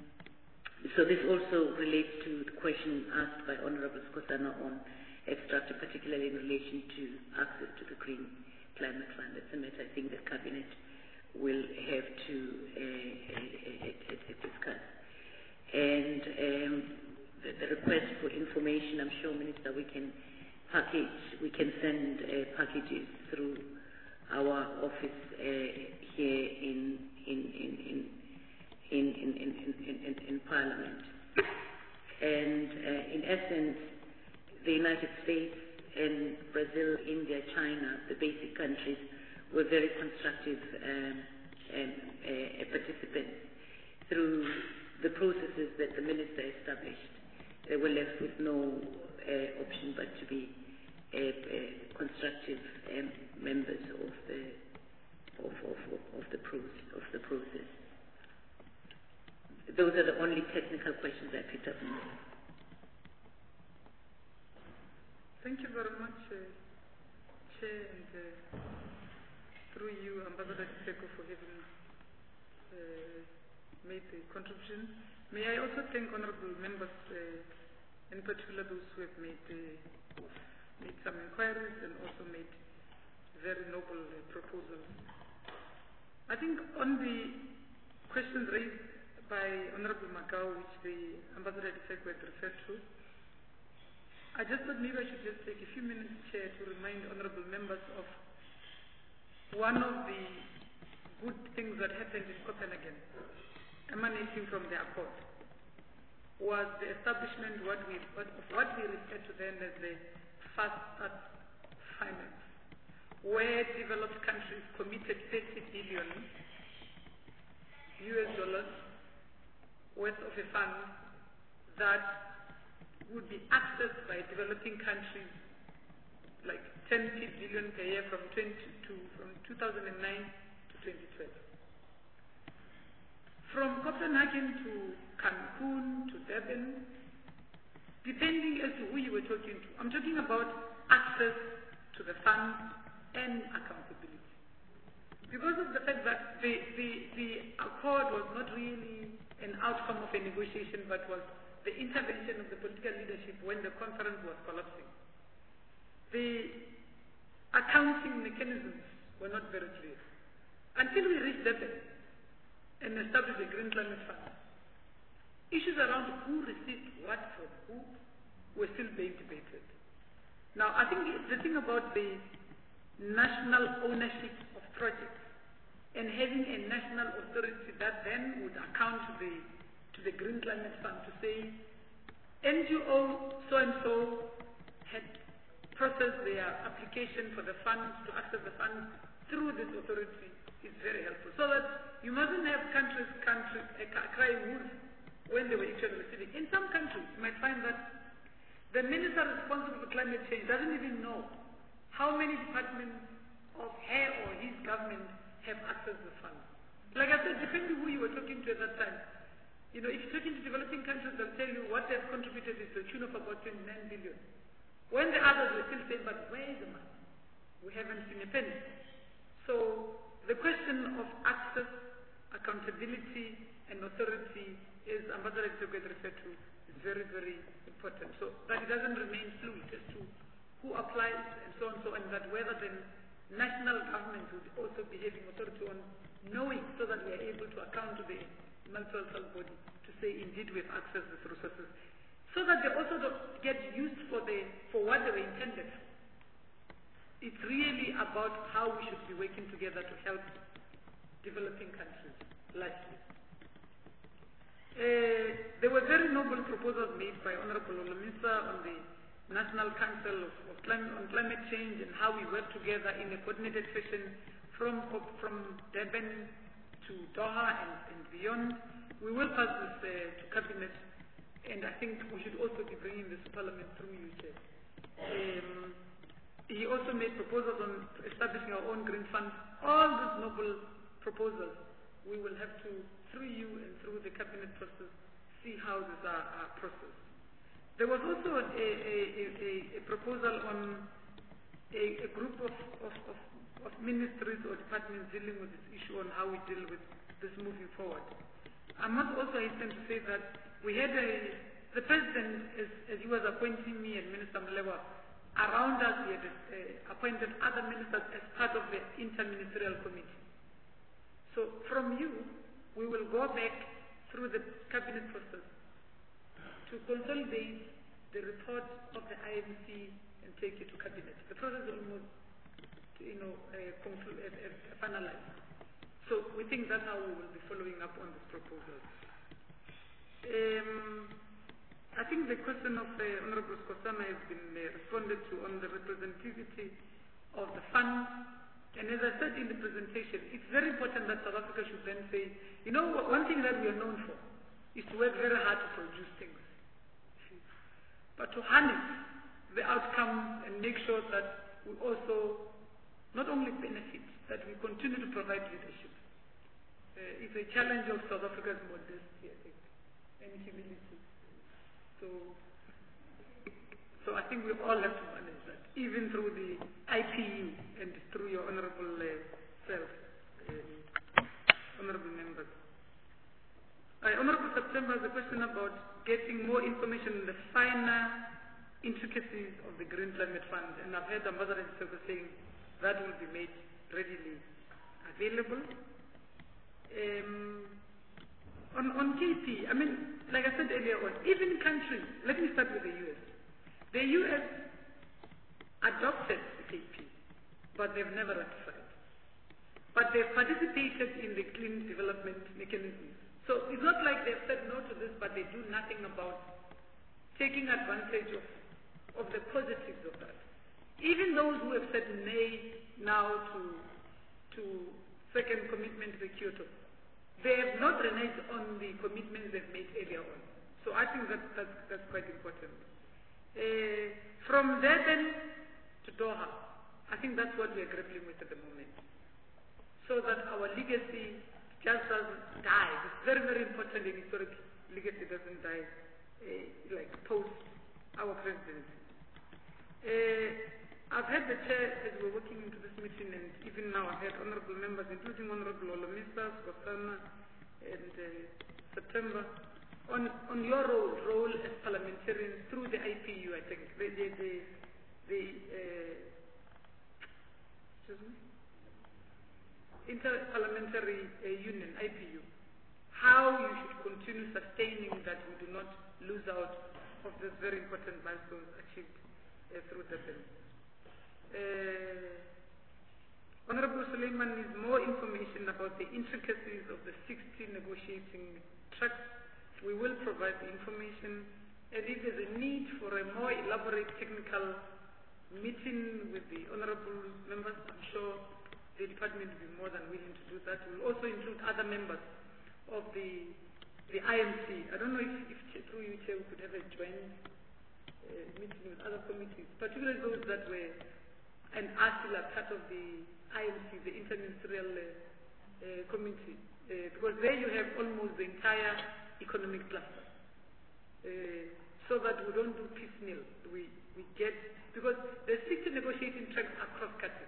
so this also relates to the question asked by Honourable Skosana on extractive, particularly in relation to access to the Green Climate Fund. That's a matter I think the Cabinet will have to uh, uh, uh, uh, discuss. And um, the, the request for information, I'm sure, Minister, we can package, we can send uh, packages through our office uh, here in in in in in in, in, in, in, in Parliament. And uh, in essence, the United States and Brazil, India, China, the basic countries, were very constructive um, um, uh, participants through the processes that the Minister established. They were left with no uh, option but to be uh, uh, constructive um, members of the of, of, of, of the process of the process. Those are the only technical questions I picked up on. Thank you very much, uh, Chair, and uh, through you, Ambassador Tseko, for having uh, made the contribution. May I also thank honourable members, uh, in particular those who have made uh, made some inquiries and also made very noble uh, proposals. I think on the questions raised by Honorable Magao, which the Ambassador had referred to, I just thought maybe I should just take a few minutes, Chair, to remind honorable members of one of the good things that happened in Copenhagen, emanating from the accord, was the establishment what we, what, of what we refer to then as the Fast Start Finance, where developed countries committed thirty billion U S dollars worth of a fund that would be accessed by developing countries, like ten billion per year from twenty-two, from two thousand nine to twenty twelve. From Copenhagen to Cancun to Durban, depending as to who you were talking to, I'm talking about access to the fund and accountability. Because of the fact that the, the, the accord was not really an outcome of a negotiation, but was the intervention of the political leadership when the conference was collapsing. The accounting mechanisms were not very clear. Until we reached Durban and established the Green Climate Fund, issues around who received what from who were still being debated. Now, I think the thing about the national ownership of projects and having a national authority that then would account to the to the Green Climate Fund to say N G O so-and-so had processed their application for the funds to access the funds through this authority is very helpful. So that you mustn't have countries, countries uh, crying wolf when they were actually receiving. In some countries, you might find that the minister responsible for climate change doesn't even know how many departments of her or his government have accessed the funds. Like I said, depending who you were talking to at that time, you know, if you're talking to developing countries, they'll tell you what they've contributed is the tune of about twenty-nine billion. When the others were still saying, but where is the money? We haven't seen a penny. So the question of access, accountability, and authority, as Ambassador Executive referred to, is very, very important. So that it doesn't remain fluid as to who applies and so on, so and that whether the national government would also be having authority on knowing, so that we are able to account to the multilateral body to say indeed we have accessed these resources, so that they also don't get used for the for what they were intended for. It's really about how we should be working together to help developing countries, largely. Uh, there were very noble proposals made by Honorable Olomisa on the National Council of, of Climate, on Climate Change and how we work together in a coordinated fashion from from Durban to Doha and, and beyond. We will pass this uh, to Cabinet, and I think we should also be bringing this to Parliament through you, Chair. Um, he also made proposals on establishing our own green fund. All these noble proposals, we will have to, through you and through the Cabinet process, see how these are, are processed. There was also a, a, a, a proposal on a, a group of, of, of of ministries or departments dealing with this issue on how we deal with this moving forward. I must also hasten to say that we had a, the President, as, as he was appointing me and Minister Malewa, around us he had uh, appointed other ministers as part of the interministerial committee. So from you, we will go back through the cabinet process to consolidate the report of the I M C and take it to cabinet. The process is almost you know, uh, conclude, uh, uh, finalized. So we think that's how we will be following up on this proposal. Um, I think the question of uh, Honorable Skosana has been uh, responded to on the representativity of the fund. And as I said in the presentation, it's very important that South Africa should then say, you know, one thing that we are known for is to work very hard to produce things. But to harness the outcomes and make sure that we also not only benefit, that we continue to provide leadership. Uh, it's a challenge of South Africa's modesty, I think, and humility. So, so I think we all have to manage that, even through the I P U and through your honourable uh, self, uh, honourable members. Uh, honourable September, the question about getting more information on the finer intricacies of the Green Climate Fund, and I've heard Ambassador saying that will be made readily available. Um, on, on K P, I mean, like I said earlier on, even countries, let me start with the U S. The U S adopted the K P, but they've never ratified. But they've participated in the clean development mechanism. So it's not like they've said no to this, but they do nothing about taking advantage of, of the positives of that. Even those who have said nay now to, to second commitment to Kyoto, they have not reneged on the commitments they've made earlier on. So I think that, that's, that's quite important. Uh, from Durban to Doha, I think that's what we are grappling with at the moment. So that our legacy just doesn't die. It's very, very important that historic legacy doesn't die, uh, like post our presidency. Uh, I've had the chair as we're working into this meeting, and even now I've had honorable members, including Honorable Olomisa, Skosana, and uh, September, on, on your role, role as parliamentarians through the I P U, I think, the, the, the, the uh, excuse me? Inter-Parliamentary uh, Union, I P U, how you should continue sustaining that we do not lose out of this very important milestones achieved uh, through the bill. Uh, Honorable Suleiman needs more information about the intricacies of the sixty negotiating tracks. We will provide the information, and if there's a need for a more elaborate technical meeting with the honorable members, I'm sure the department will be more than willing to do that. We'll also include other members of the the I M C. I don't know if, if through you, Chair, we could have a joint uh, meeting with other committees, particularly those that were and are still a part of the I M C, the Interministerial uh, uh, Committee, uh, because there you have almost the entire economic cluster. Uh, so that we don't do piecemeal. We, we get, because the sixty negotiating tracks are cross-cutting.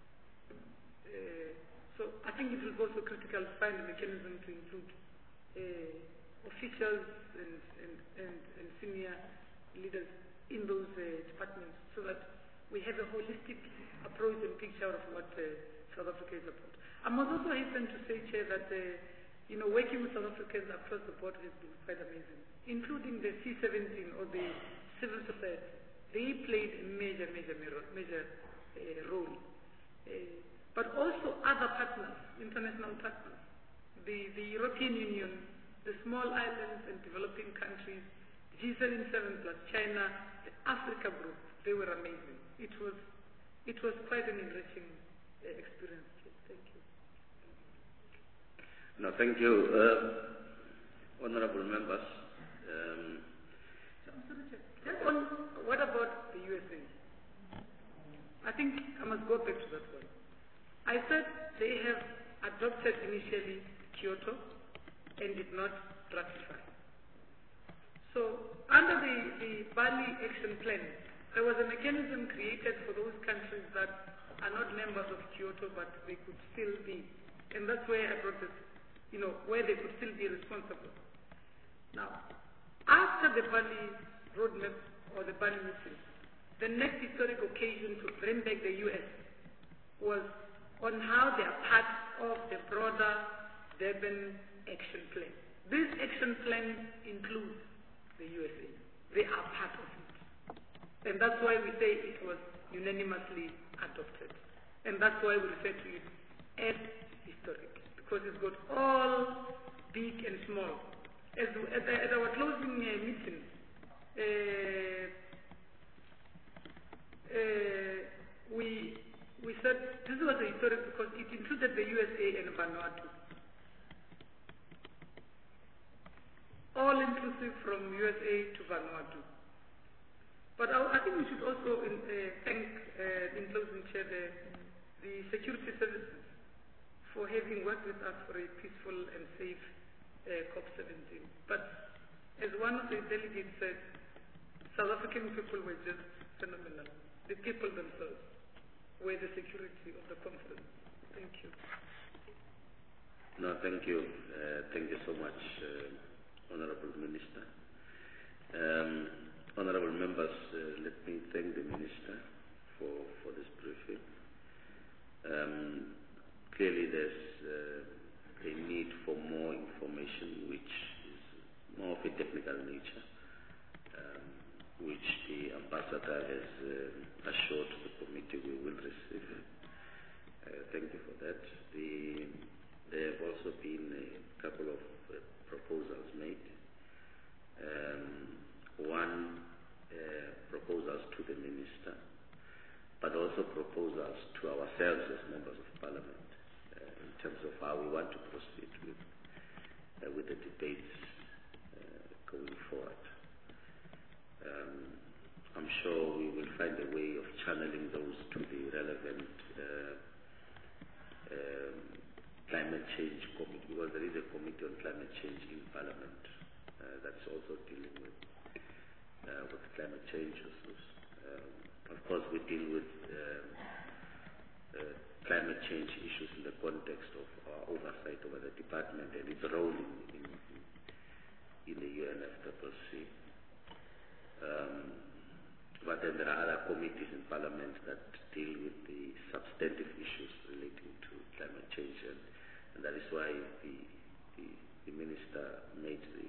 Uh, so I think it will be also critical to find a mechanism to include uh, officials and, and, and, and senior leaders in those uh, departments so that we have a holistic approach and picture of what uh, South Africa is about. I must also hasten to say, Chair, that uh, you know, working with South Africans across the board has been quite amazing, including the C seventeen or the civil society. They played a major, major, major uh, role. Uh, but also other partners, international partners, the, the European Union, the small islands and developing countries, G seventy-seven plus China, the Africa group, they were amazing. It was, it was quite an enriching uh, experience. Thank you. No, thank you. Uh, honorable members. Um, Just on, what about the U S A? I think I must go back to that one. I said they have adopted initially Kyoto and did not ratify. So under the, the Bali Action Plan, there was a mechanism created for those countries that are not members of Kyoto, but they could still be. And that's where I brought this, you know, where they could still be responsible. Now, after the Bali roadmap or the Bali meeting, the next historic occasion to bring back the U S was on how they are part of the broader Durban Action Plan. This action plan includes the U S A. They are part of it. And that's why we say it was unanimously adopted. And that's why we refer to it as historic, because it's got all big and small. As, at, at our closing uh, meeting, uh, uh, we we said this was a historic because it included the U S A and Vanuatu. All inclusive from U S A to Vanuatu. But I, I think we should also in, uh, thank, uh, in closing, Chair, the, the security services for having worked with us for a peaceful and safe uh, COP seventeen. But as one of the delegates said, South African people were just phenomenal. The people themselves were the security of the conference. Thank you. No, thank you. Uh, thank you so much, uh, Honorable Minister. Um, honorable members, uh, let me thank the Minister for, for this briefing. technical nature, um, which the ambassador has uh, assured the committee we will receive. Uh, thank you for that. The, there have also been a couple of uh, proposals made. Um, one, uh, proposals to the minister, but also proposals to ourselves as members of parliament uh, in terms of how we want to proceed with, uh, with the debates uh, going forward. Um, I'm sure we will find a way of channeling those to the relevant uh, um, climate change committee, because there is a committee on climate change in Parliament uh, that's also dealing with uh, with climate change issues. Um, of course, we deal with um, uh, climate change issues in the context of our oversight over the department and its role in, in, in the U N F C C C. Um, but then there are other committees in Parliament that deal with the substantive issues relating to climate change, and, and that is why the, the, the Minister made the,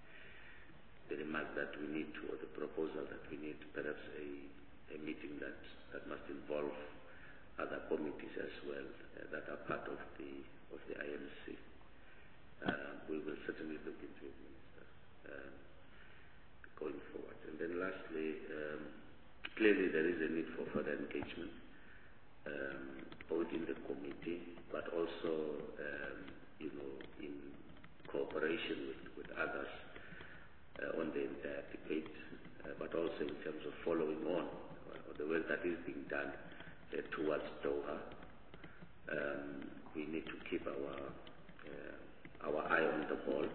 the remark that we need to, or the proposal that we need perhaps a, a meeting that, that must involve other committees as well uh, that are part of the, of the I M C. Uh, we will certainly look into it, Minister, um, going forward. And then lastly, um, clearly there is a need for further engagement, um, both in the committee, but also, um, you know, in cooperation with, with others uh, on the entire debate, uh, but also in terms of following on uh, the work that is being done uh, towards Doha. Um, we need to keep our uh, our eye on the ball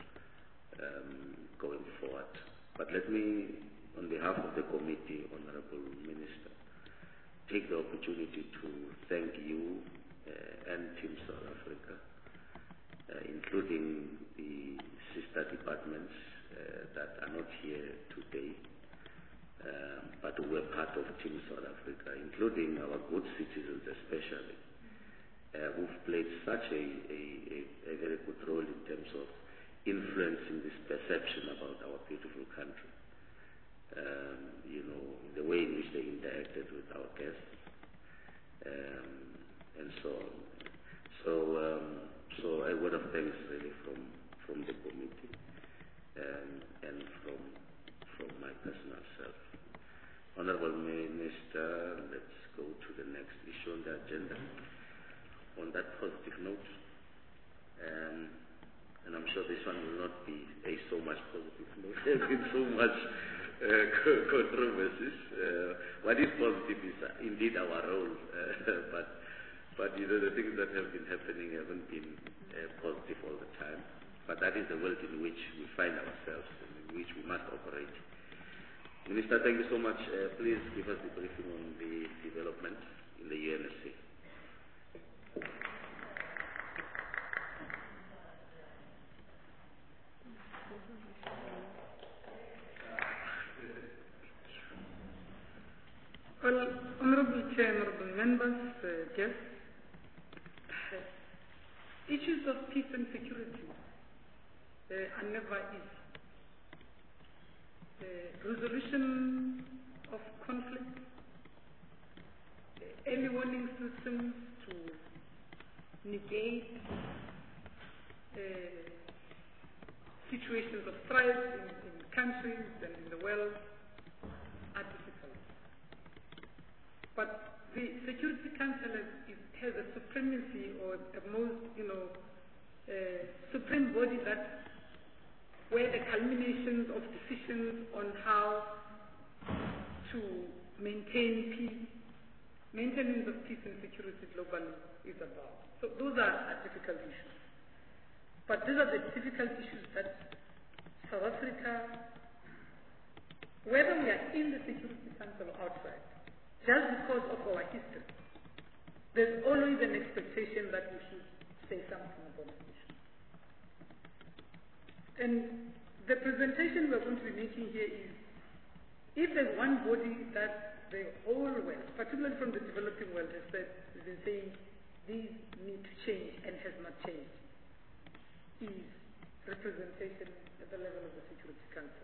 um, going forward. But let me, on behalf of the committee, Honourable Minister, take the opportunity to thank you uh, and Team South Africa, uh, including the sister departments uh, that are not here today, um, but who were part of Team South Africa, including our good citizens especially, uh, who've played such a, a, a, a very good role in terms of influencing this perception about our beautiful country, um, you know, in the way in which they interacted with our guests, um, and so on. So, um, so a word of thanks really from from the committee um, and from from my personal self. Honourable Minister, let's go to the next issue on the agenda. On that positive note, um, and I'm sure this one will not be a so much positive note. There have been so much uh, controversies. Uh, what is positive is uh, indeed our role, uh, but but you know the things that have been happening haven't been uh, positive all the time. But that is the world in which we find ourselves, and in which we must operate. Minister, thank you so much. Uh, please give us the briefing on the development in the U N S C. Well, Honourable Chair, Honourable Members, uh, guests, uh, issues of peace and security uh, are never easy. Uh, resolution of conflict, uh, early warning systems to negate uh, situations of strife in, in countries and in the world are difficult. But the Security Council has, has a supremacy, or a most, you know, uh, supreme body that where the culminations of decisions on how to maintain peace, maintenance of peace and security globally is about. So those are, are difficult issues. But these are the difficult issues that South Africa, whether we are in the Security Council or outside, just because of our history, there's always an expectation that we should say something about the issue. And the presentation we're going to be making here is, if there's one body that the whole world, particularly from the developing world, has said, has been saying these need to change and has not changed, is representation at the level of the Security Council.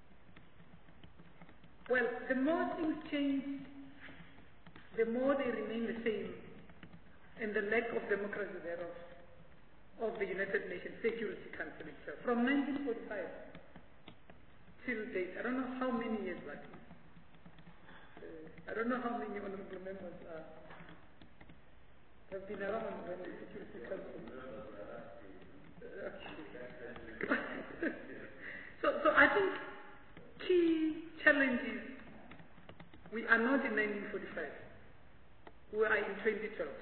Well, the more things change, the more they remain the same, and the lack of democracy thereof of the United Nations Security Council itself. From nineteen forty-five till date, I don't know how many years that is. Uh, I don't know how many honorable members are, have been around when the Security Council. Uh, okay. so, so I think key challenges, we are not in nineteen forty-five, we are in twenty twelve.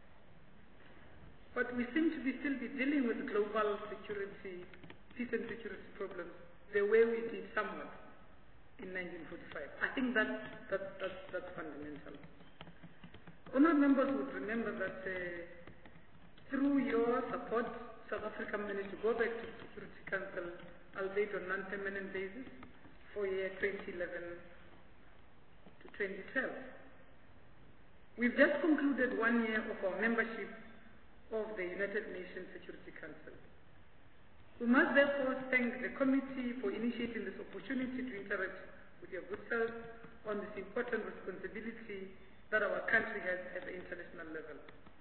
But we seem to be still be dealing with global security, peace and security problems the way we did somewhat in nineteen forty-five. I think that, that, that, that's fundamental. Honourable members would remember that uh, through your support, South Africa managed to go back to the Security Council, albeit on non-permanent basis, for year twenty eleven to twenty twelve. We've just concluded one year of our membership of the United Nations Security Council. We must therefore thank the committee for initiating this opportunity to interact with your good self on this important responsibility that our country has at the international level.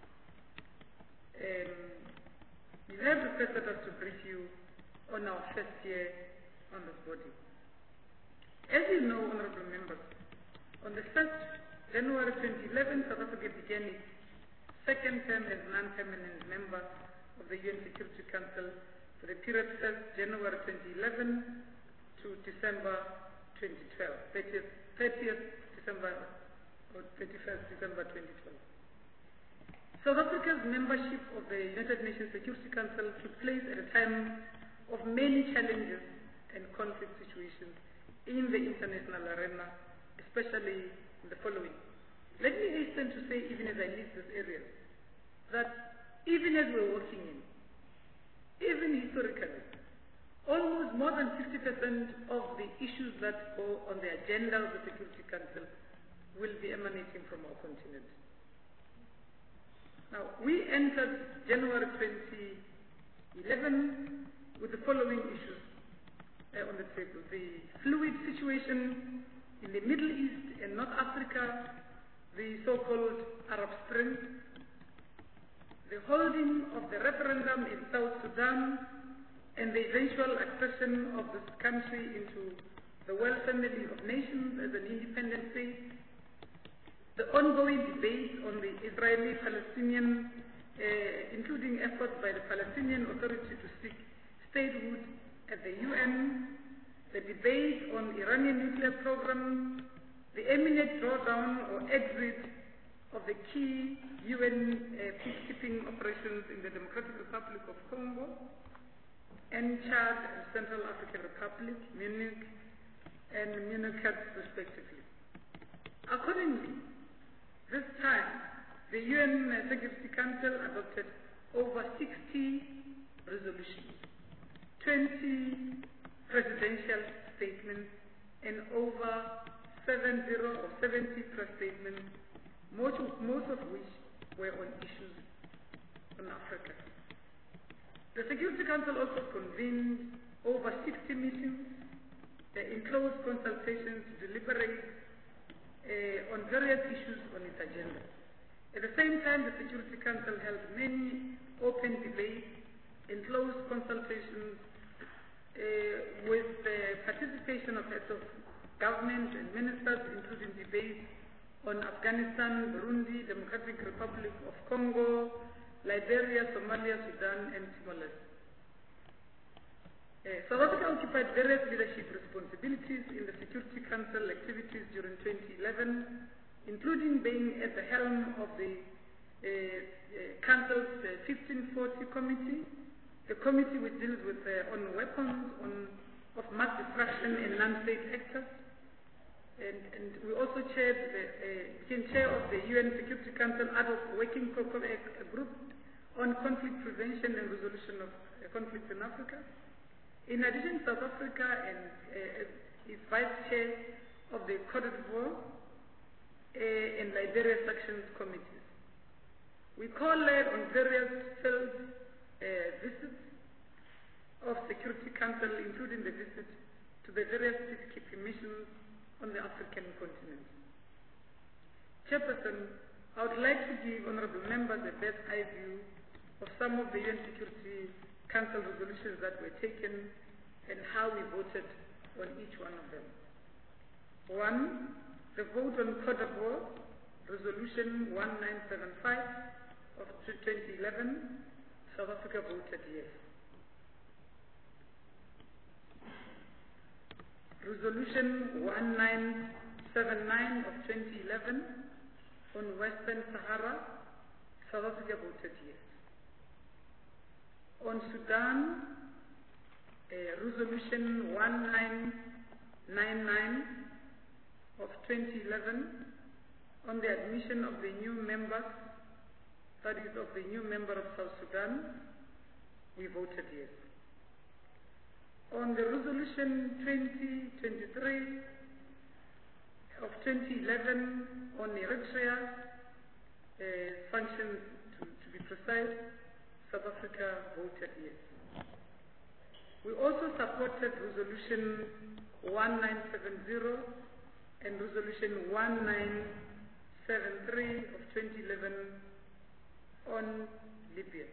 Um, you have requested us to brief you on our first year on this body. As you know, honourable members, on the first of January twenty eleven, South Africa began its second term as non-permanent member of the U N Security Council for the period first of January twenty eleven to December twenty twelve, thirtieth December or thirty-first December twenty twelve. South Africa's membership of the United Nations Security Council took place at a time of many challenges and conflict situations in the international arena, especially in the following. Let me hasten to say, even as I list this area, that even as we're working in, even historically, almost more than sixty percent of the issues that go on the agenda of the Security Council will be emanating from our continent. Now, we entered January twenty eleven with the following issues uh, on the table. The fluid situation in the Middle East and North Africa, the so-called Arab Spring, the holding of the referendum in South Sudan, and the eventual accession of this country into the World Family of Nations as an independent state, the ongoing debate on the Israeli-Palestinian, uh, including efforts by the Palestinian Authority to seek statehood at the U N, the debate on Iranian nuclear program, the imminent drawdown or exit of the key U N uh, peacekeeping operations in the Democratic Republic of Congo, and Chad and Central African Republic, Munich and Municat respectively. Accordingly, this time, the U N Security Council adopted over sixty resolutions, twenty presidential statements, and over seventy or seventy press statements, most of, most of which were on issues on Africa. The Security Council also convened over sixty meetings uh, in close consultations to deliberate uh, on various issues on its agenda. At the same time, the Security Council held many open debates in close consultations uh, with the participation of heads of government and ministers, including debates on Afghanistan, Burundi, Democratic Republic of Congo, Liberia, Somalia, Sudan, and Timor-Leste. Uh, South Africa occupied various leadership responsibilities in the Security Council activities during twenty eleven, including being at the helm of the uh, uh, Council's uh, fifteen forty committee, the committee which deals with uh, on weapons on, of mass destruction and non-state actors. And, and we also chaired the, uh, became chair of the U N Security Council ad hoc working group on conflict prevention and resolution of uh, conflicts in Africa. In addition, South Africa and, uh, is vice chair of the Côte d'Ivoire uh, and Liberia sections committees. We co-led on various field uh, visits of Security Council, including the visit to the various peacekeeping missions on the African continent. Chairperson, I would like to give honorable members a bird's eye view of some of the U N Security Council resolutions that were taken and how we voted on each one of them. One, the vote on Cote d'Ivoire, Resolution one nine seven five of twenty eleven, South Africa voted yes. Resolution one nine seven nine of twenty eleven on Western Sahara, South Africa voted yes. On Sudan, uh, Resolution one nine nine nine of twenty eleven on the admission of the new members, that is of the new member of South Sudan, we voted yes. On the Resolution twenty twenty-three of twenty eleven on Eritrea, uh, sanctions to, to be precise, South Africa voted yes. We also supported Resolution one nine seven zero and Resolution one nine seven three of twenty eleven on Libya.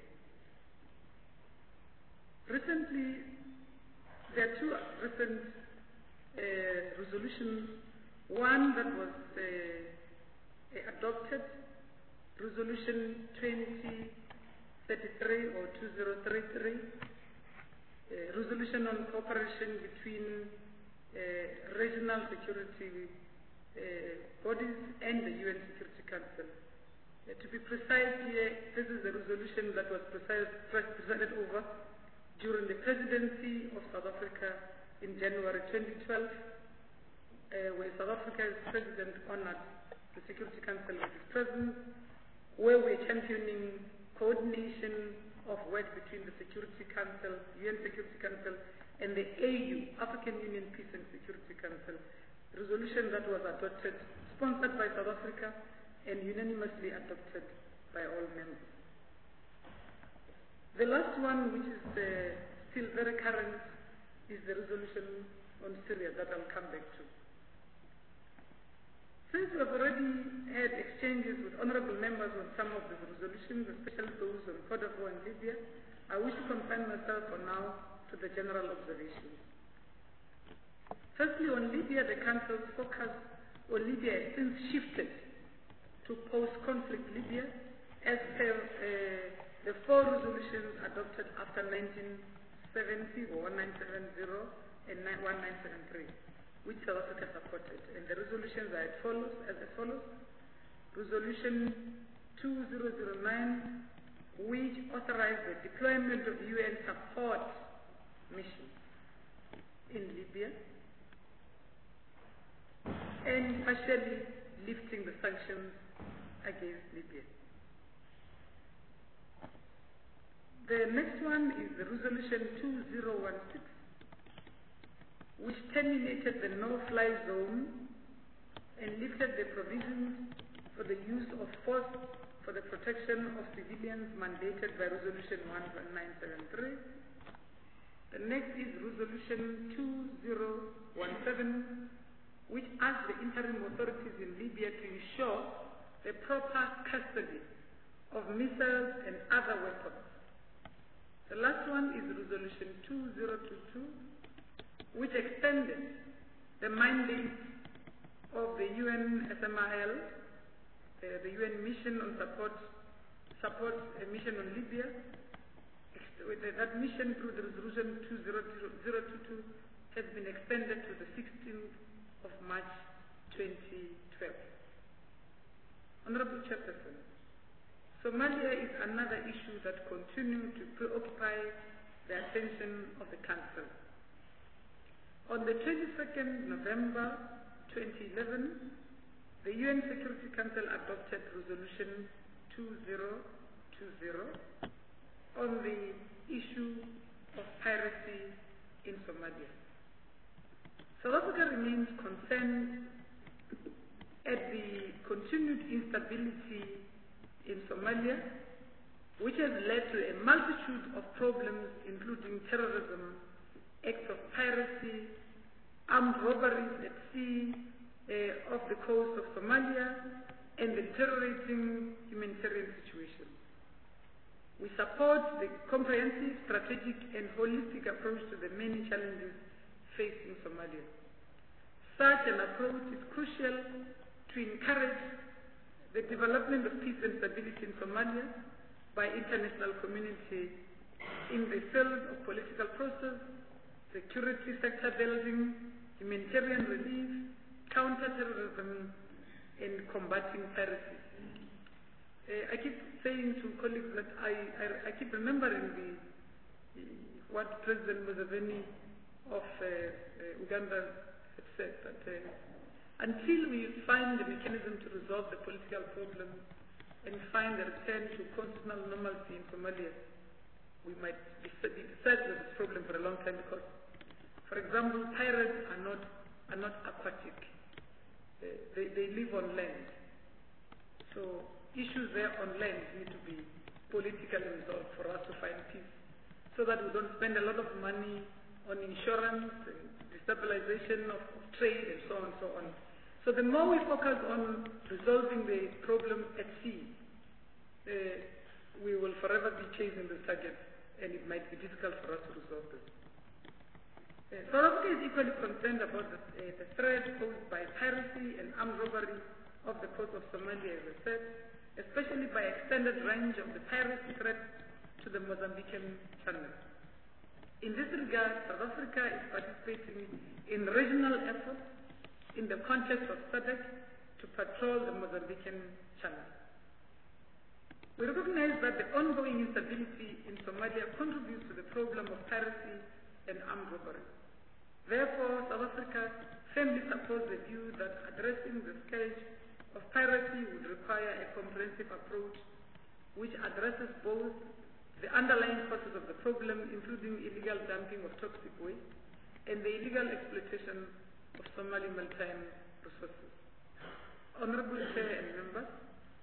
Recently, there are two recent uh, resolutions. One that was uh, adopted, Resolution twenty thirty-three or two thousand thirty-three, uh, resolution on cooperation between uh, regional security uh, bodies and the U N Security Council. Uh, to be precise here, this is the resolution that was precise, presided over during the presidency of South Africa in January twenty twelve, uh, where South Africa's president honored the Security Council with his presence, where we're championing coordination of work between the Security Council, U N Security Council, and the A U, African Union Peace and Security Council, a resolution that was adopted, sponsored by South Africa, and unanimously adopted by all members. The last one, which is uh, still very current, is the resolution on Syria that I'll come back to. Since we have already had exchanges with honorable members on some of these resolutions, especially those on Cote d'Ivoire and Libya, I wish to confine myself for now to the general observations. Firstly, on Libya, the Council's focus on Libya has since shifted to post-conflict Libya as per uh, the four resolutions adopted after nineteen seventy or one nine seven zero and one nine seven three, which South Africa supported. And the resolutions are as follows, as follows. Resolution two thousand nine, which authorized the deployment of U N support missions in Libya and partially lifting the sanctions against Libya. The next one is the Resolution two thousand sixteen, which terminated the no-fly zone and lifted the provisions for the use of force for the protection of civilians mandated by Resolution one nine seven three. The next is Resolution two thousand seventeen, which asked the interim authorities in Libya to ensure the proper custody of missiles and other weapons. The last one is Resolution two thousand twenty-two, which extended the mandate of the U N S M I L, the, the U N mission on support, support a mission on Libya. That mission through the Resolution two thousand twenty-two has been extended to the sixteenth of March twenty twelve. Honorable Chairperson, Somalia is another issue that continues to preoccupy the attention of the Council. On the twenty-second of November twenty eleven, the U N Security Council adopted Resolution two thousand twenty on the issue of piracy in Somalia. South Africa remains concerned at the continued instability in Somalia which has led to a multitude of problems, including terrorism, acts of piracy, armed robberies at sea, uh, off the coast of Somalia, and the deteriorating humanitarian situation. We support the comprehensive, strategic, and holistic approach to the many challenges facing Somalia. Such an approach is crucial to encourage the development of peace and stability in Somalia by international community in the field of political process, security sector building, humanitarian relief, counter-terrorism, and combating piracy. Uh, I keep saying to colleagues that I, I, I keep remembering the, the, what President Museveni of uh, uh, Uganda had said, that uh, until we find the mechanism to resolve the political problem and find a return to constitutional normalcy in Somalia, we might be beset with this problem for a long time because, for example, pirates are not, are not aquatic. Uh, they, they live on land. So issues there on land need to be politically resolved for us to find peace so that we don't spend a lot of money on insurance and destabilization of, of trade and so on and so on. So the more we focus on resolving the problem at sea, uh, we will forever be chasing the target and it might be difficult for us to resolve this. Uh, South Africa is equally concerned about the, uh, the threat posed by piracy and armed robbery off the coast of Somalia, as I said, especially by extended range of the piracy threat to the Mozambican channel. In this regard, South Africa is participating in regional efforts in the context of SADC to patrol the Mozambican channel. We recognize that the ongoing instability in Somalia contributes to the problem of piracy and armed robbery. Therefore, South Africa firmly supports the view that addressing the scourge of piracy would require a comprehensive approach which addresses both the underlying causes of the problem, including illegal dumping of toxic waste and the illegal exploitation of Somali maritime resources. Honorable Chair and members,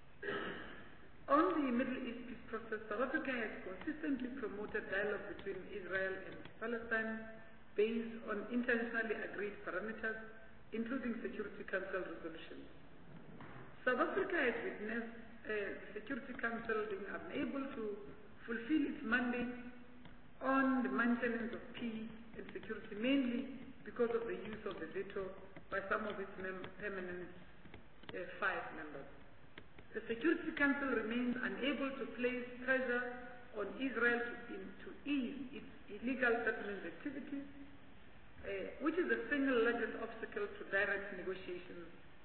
on the Middle East peace process, South Africa has consistently promoted dialogue between Israel and Palestine based on internationally agreed parameters, including Security Council resolutions. South Africa has witnessed uh, the Security Council being unable to fulfill its mandate on the maintenance of peace and security, mainly because of the use of the veto by some of its mem permanent uh, five members. The Security Council remains unable to place pressure on Israel to, in, to ease its illegal settlement activities, uh, which is the single largest obstacle to direct negotiations.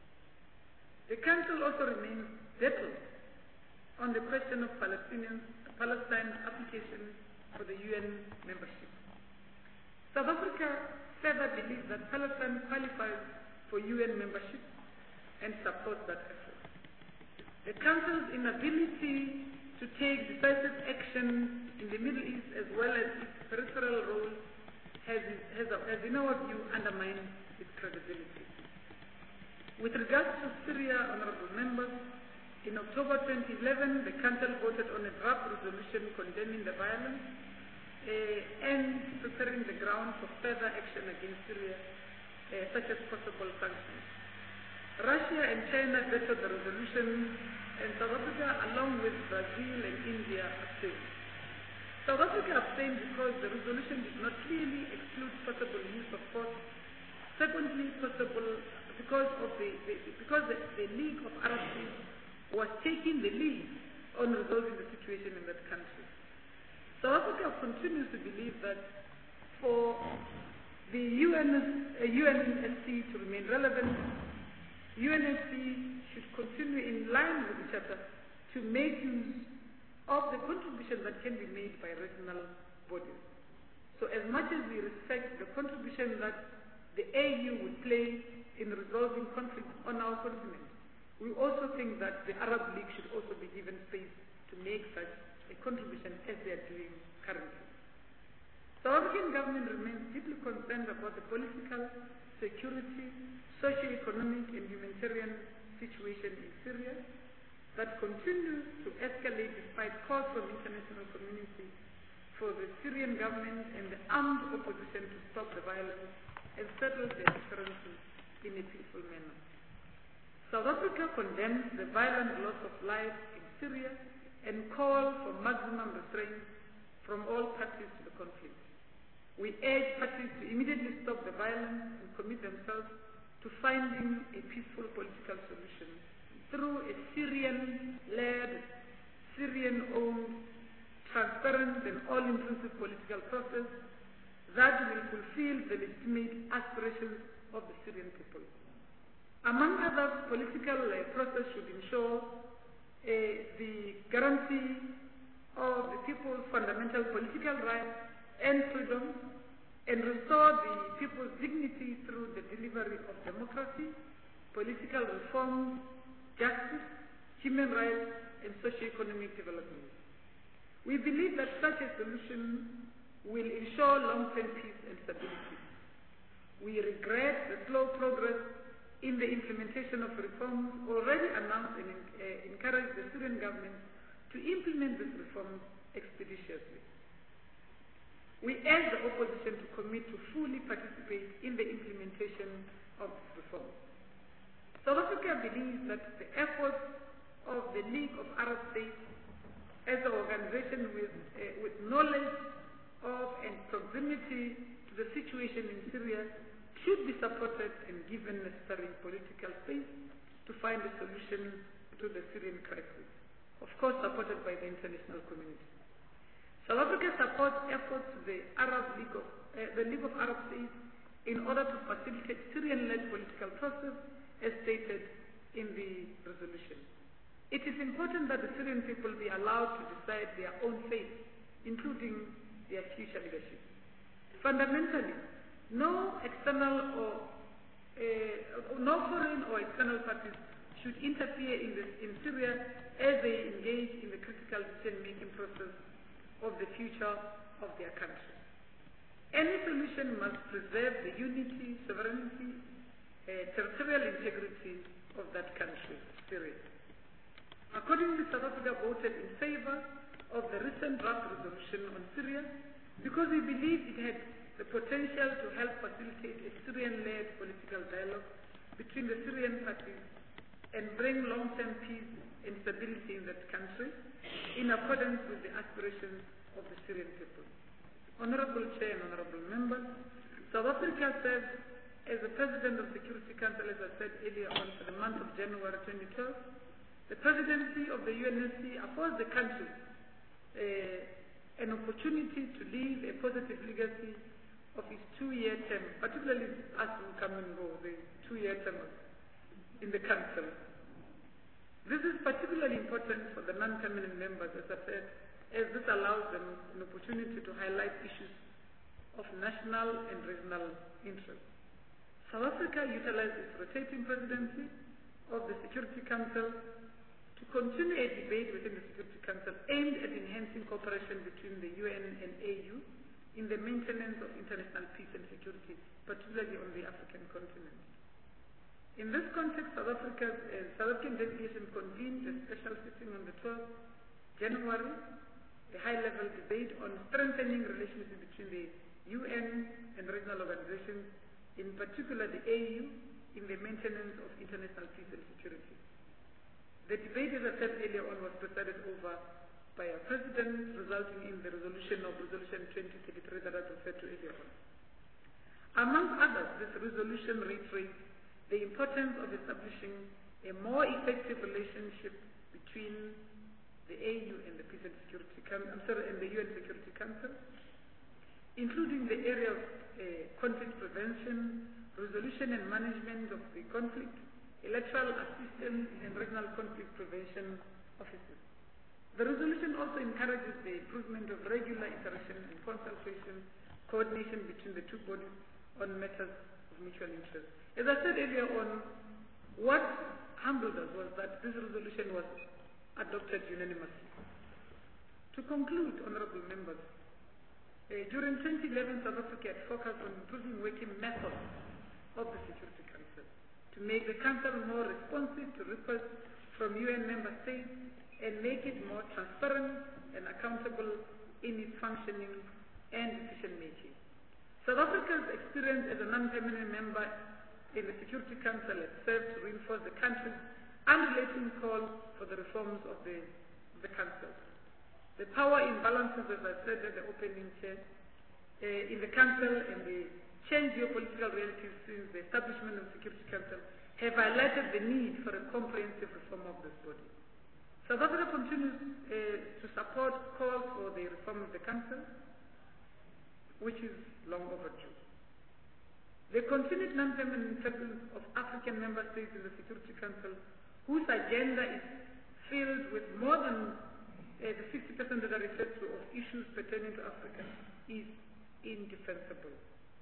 The Council also remains settled on the question of Palestinians, Palestine's application for the U N membership. South Africa further believes that Palestine qualifies for U N membership and supports that effort. The Council's inability to take decisive action in the Middle East as well as its peripheral role has, has, has in our view, undermined its credibility. With regards to Syria, honorable members, in October twenty eleven, the Council voted on a draft resolution condemning the violence uh, and preparing the ground for further action against Syria, uh, such as possible sanctions. Russia and China vetoed the resolution, and South Africa, along with Brazil and India, abstained. South Africa abstained because the resolution did not clearly exclude possible use of force. Secondly, possible because of the, the because the, the League of Arab States was taking the lead on resolving the situation in that country. South Africa continues to believe that for the U N, uh, U N S C to remain relevant, U N S C should continue in line with each other to make use of the contribution that can be made by regional bodies. So as much as we respect the contribution that the A U would play in resolving conflicts on our continent, we also think that the Arab League should also be given space to make such a contribution as they are doing currently. The South African government remains deeply concerned about the political, security, socio-economic and humanitarian situation in Syria that continues to escalate despite despite calls from the international community for the Syrian government and the armed opposition to stop the violence and settle their differences in a peaceful manner. South Africa condemns the violent loss of life in Syria and calls for maximum restraint from all parties to the conflict. We urge parties to immediately stop the violence and commit themselves to finding a peaceful political solution through a Syrian-led, Syrian-owned, transparent and all-inclusive political process that will fulfill the legitimate aspirations of the Syrian people. Among others, political uh, process should ensure uh, the guarantee of the people's fundamental political rights and freedoms and restore the people's dignity through the delivery of democracy, political reforms, justice, human rights, and socio-economic development. We believe that such a solution will ensure long-term peace and stability. We regret the slow progress in the implementation of reforms already announced and uh, encourage the Syrian government to implement these reforms expeditiously. We urge the opposition to commit to fully participate in the implementation of these reforms. South Africa believes that the efforts of the League of Arab States as an organization with, uh, with knowledge of and proximity to the situation in Syria should be supported and given necessary political space to find a solution to the Syrian crisis, of course supported by the international community. South Africa supports efforts of the Arab League of, uh, the League of Arab States in order to facilitate Syrian-led political process as stated in the resolution. It is important that the Syrian people be allowed to decide their own fate, including their future leadership. Fundamentally, no external or uh, no foreign or external parties should interfere in, this, in Syria as they engage in the critical decision-making process of the future of their country. Any solution must preserve the unity, sovereignty, uh, territorial integrity of that country, Syria. Accordingly, South Africa voted in favor of the recent draft resolution on Syria because we believe it had the potential to help facilitate a Syrian-led political dialogue between the Syrian parties and bring long-term peace and stability in that country in accordance with the aspirations of the Syrian people. Honorable Chair and Honorable Members, South Africa served as the President of the Security Council, as I said earlier on, for the month of January twenty twelve. The presidency of the U N S C affords the country uh, an opportunity to leave a positive legacy of its two-year term, particularly as we come and go, the two-year term in the Council. This is particularly important for the non-permanent members, as I said, as this allows them an opportunity to highlight issues of national and regional interest. South Africa utilized its rotating presidency of the Security Council to continue a debate within the Security Council aimed at enhancing cooperation between the U N and A U in the maintenance of international peace and security, particularly on the African continent. In this context, South Africa's uh, South African delegation convened a special sitting on the twelfth of January, a high-level debate on strengthening relations between the U N and regional organizations, in particular the A U, in the maintenance of international peace and security. The debate, as I said earlier on, was presided over by our President, resulting in the resolution of Resolution twenty thirty-three that I referred to earlier on. Among others, this resolution reiterates the importance of establishing a more effective relationship between the A U and the Peace and Security Council, I'm sorry, and the U N Security Council, including the area of uh, conflict prevention, resolution and management of the conflict, electoral assistance, and regional conflict prevention offices. The resolution also encourages the improvement of regular interaction and consultation, coordination between the two bodies on matters of mutual interest. As I said earlier on, what humbled us was that this resolution was adopted unanimously. To conclude, honorable members, uh, during twenty eleven, South Africa had focused on improving working methods of the Security Council to make the Council more responsive to requests from U N member states and make it more transparent and accountable in its functioning and decision-making. South Africa's experience as a non-permanent member in the Security Council has served to reinforce the country's unrelenting call for the reforms of the, the Council. The power imbalances, as I said at the opening, Chair, uh, in the Council and the changed geopolitical realities since the establishment of the Security Council have highlighted the need for a comprehensive reform of this body. South Africa continues uh, to support calls for the reform of the Council, which is long overdue. The continued non-permanent presence of African member states in the Security Council, whose agenda is filled with more than uh, the sixty percent that are referred to of issues pertaining to Africa, is indefensible.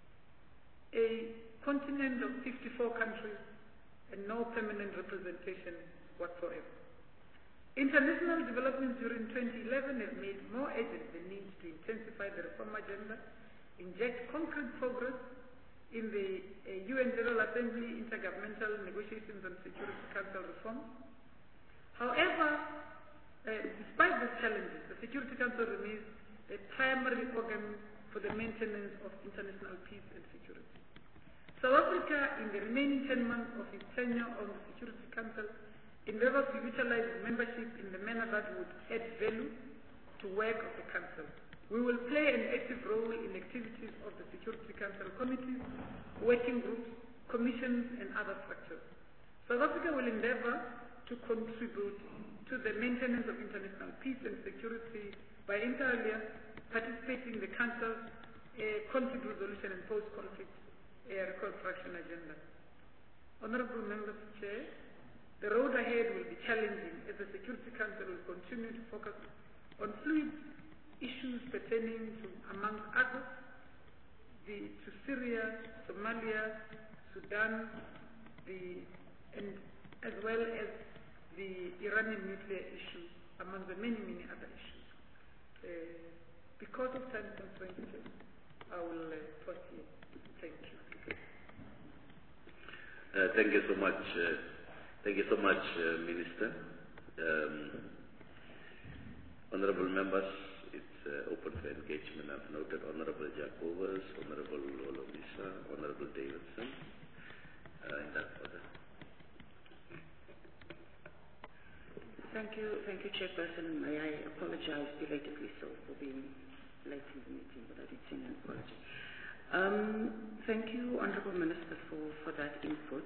A continent of fifty-four countries and no permanent representation whatsoever. International developments during twenty eleven have made more urgent the need to intensify the reform agenda, inject concrete progress in the uh, U N General Assembly intergovernmental negotiations on Security Council reform. However, uh, despite these challenges, the Security Council remains a primary organ for the maintenance of international peace and security. South Africa, in the remaining ten months of its tenure on the Security Council, endeavors to utilize its membership in the manner that would add value to work of the Council. We will play an active role in activities of the Security Council committees, working groups, commissions, and other structures. South Africa will endeavor to contribute to the maintenance of international peace and security by inter alia participating in the Council's uh, conflict resolution and post-conflict uh, reconstruction agenda. Honourable Members, Chair, the road ahead will be challenging as the Security Council will continue to focus on fluid issues pertaining to, among others, the, to Syria, Somalia, Sudan, the, and as well as the Iranian nuclear issue, among the many, many other issues. Uh, because of time constraints, I will uh, pause here. Thank you. Uh, thank you so much. Uh, thank you so much, uh, Minister. Um, honorable members, it's uh, open for engagement. I've noted Honorable Jacobus, Honorable Olomisa, Honorable Davidson, uh, in that order. Thank you, thank you, Chairperson. May I apologize belatedly so for being late in the meeting, but I did send an apology. Um, thank you, Honourable Minister, for, for that input.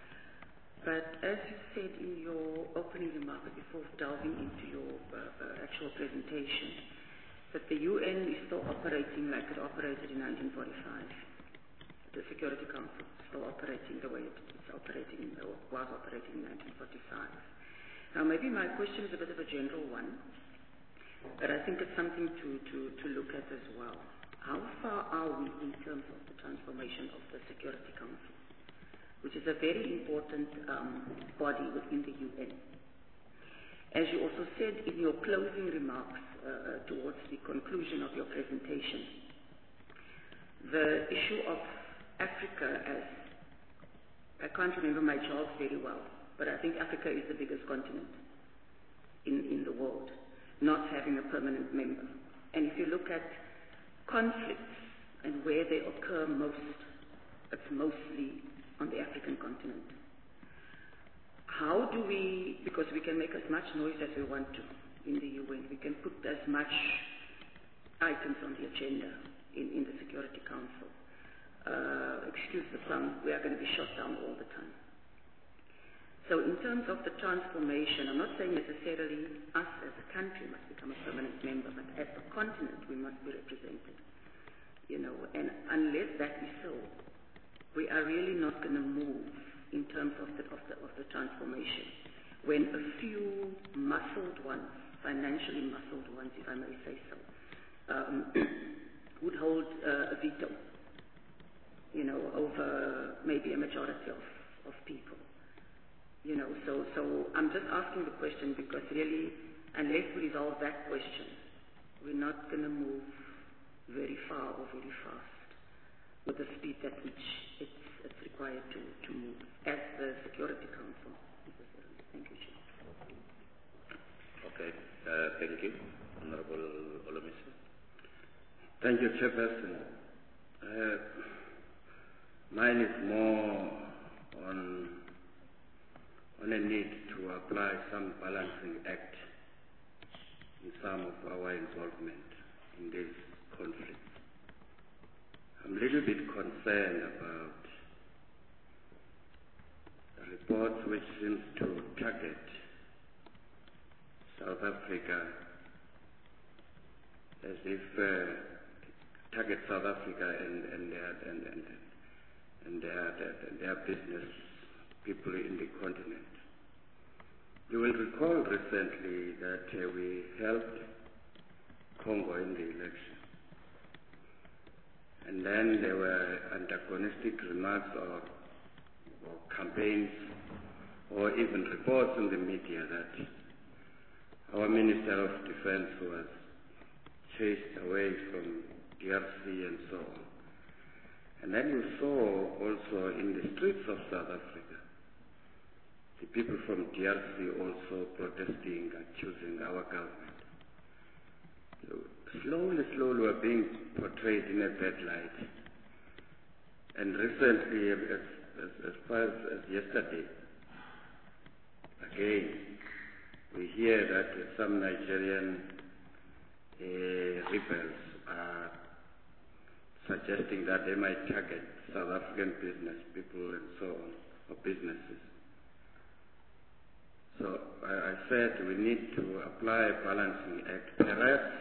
But as you said in your opening remarks before delving into your uh, uh, actual presentation, that the U N is still operating like it operated in nineteen forty-five. The Security Council is still operating the way it is operating, or was operating in nineteen forty-five. Now, maybe my question is a bit of a general one, but I think it's something to, to, to look at as well. How far are we in terms of the transformation of the Security Council, which is a very important um, body within the U N? As you also said in your closing remarks uh, towards the conclusion of your presentation, the issue of Africa as, I can't remember my jobs very well, but I think Africa is the biggest continent in, in the world, not having a permanent member. And if you look at conflicts and where they occur most, it's mostly on the African continent. How do we, because we can make as much noise as we want to in the U N, we can put as much items on the agenda in, in the Security Council. Uh, excuse the pun, we are going to be shot down all the time. So in terms of the transformation, I'm not saying necessarily us as a country must become a permanent member, but as a continent we must be represented. You know, and unless that is so, we are really not going to move in terms of the, of the, of the transformation. When a few muscled ones, financially muscled ones, if I may say so, um, would hold uh, a veto, you know, over maybe a majority of, of people. You know, so, so I'm just asking the question because really, unless we resolve that question, we're not going to move very far or very fast with the speed at which it's, it's required to, to move as the Security Council. Thank you, Chair. Okay, uh, thank you. Honorable Olomisa. Thank you, Chairperson. Uh, mine is more on, on a need to apply some balancing act in some of our involvement in this conflict. I'm a little bit concerned about reports which seems to target South Africa as if uh, target South Africa and, and their and, and, and their, their, their business people in the continent. You will recall recently that uh, we helped Congo in the election. And then there were antagonistic remarks or, or campaigns or even reports in the media that our Minister of Defense was chased away from D R C and so on. And then you saw also in the streets of South Africa, the people from D R C also protesting, accusing our government. So slowly, slowly we're being portrayed in a bad light. And recently, as, as, as far as, as yesterday, again, we hear that some Nigerian uh, rebels are suggesting that they might target South African business people and so on, or businesses. So I, I said we need to apply a balancing act. Perhaps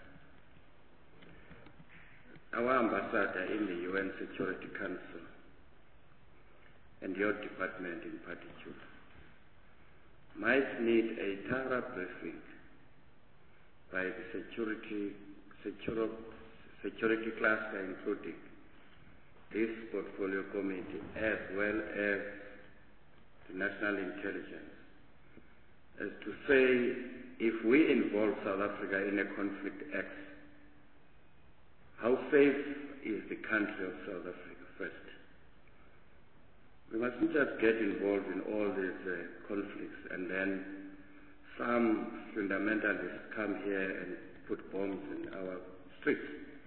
our ambassador in the U N Security Council and your department in particular might need a thorough briefing by the security, security, security cluster, including this portfolio committee, as well as the national intelligence, as to say if we involve South Africa in a conflict X, how safe is the country of South Africa first? We mustn't just get involved in all these uh, conflicts and then some fundamentalists come here and put bombs in our streets.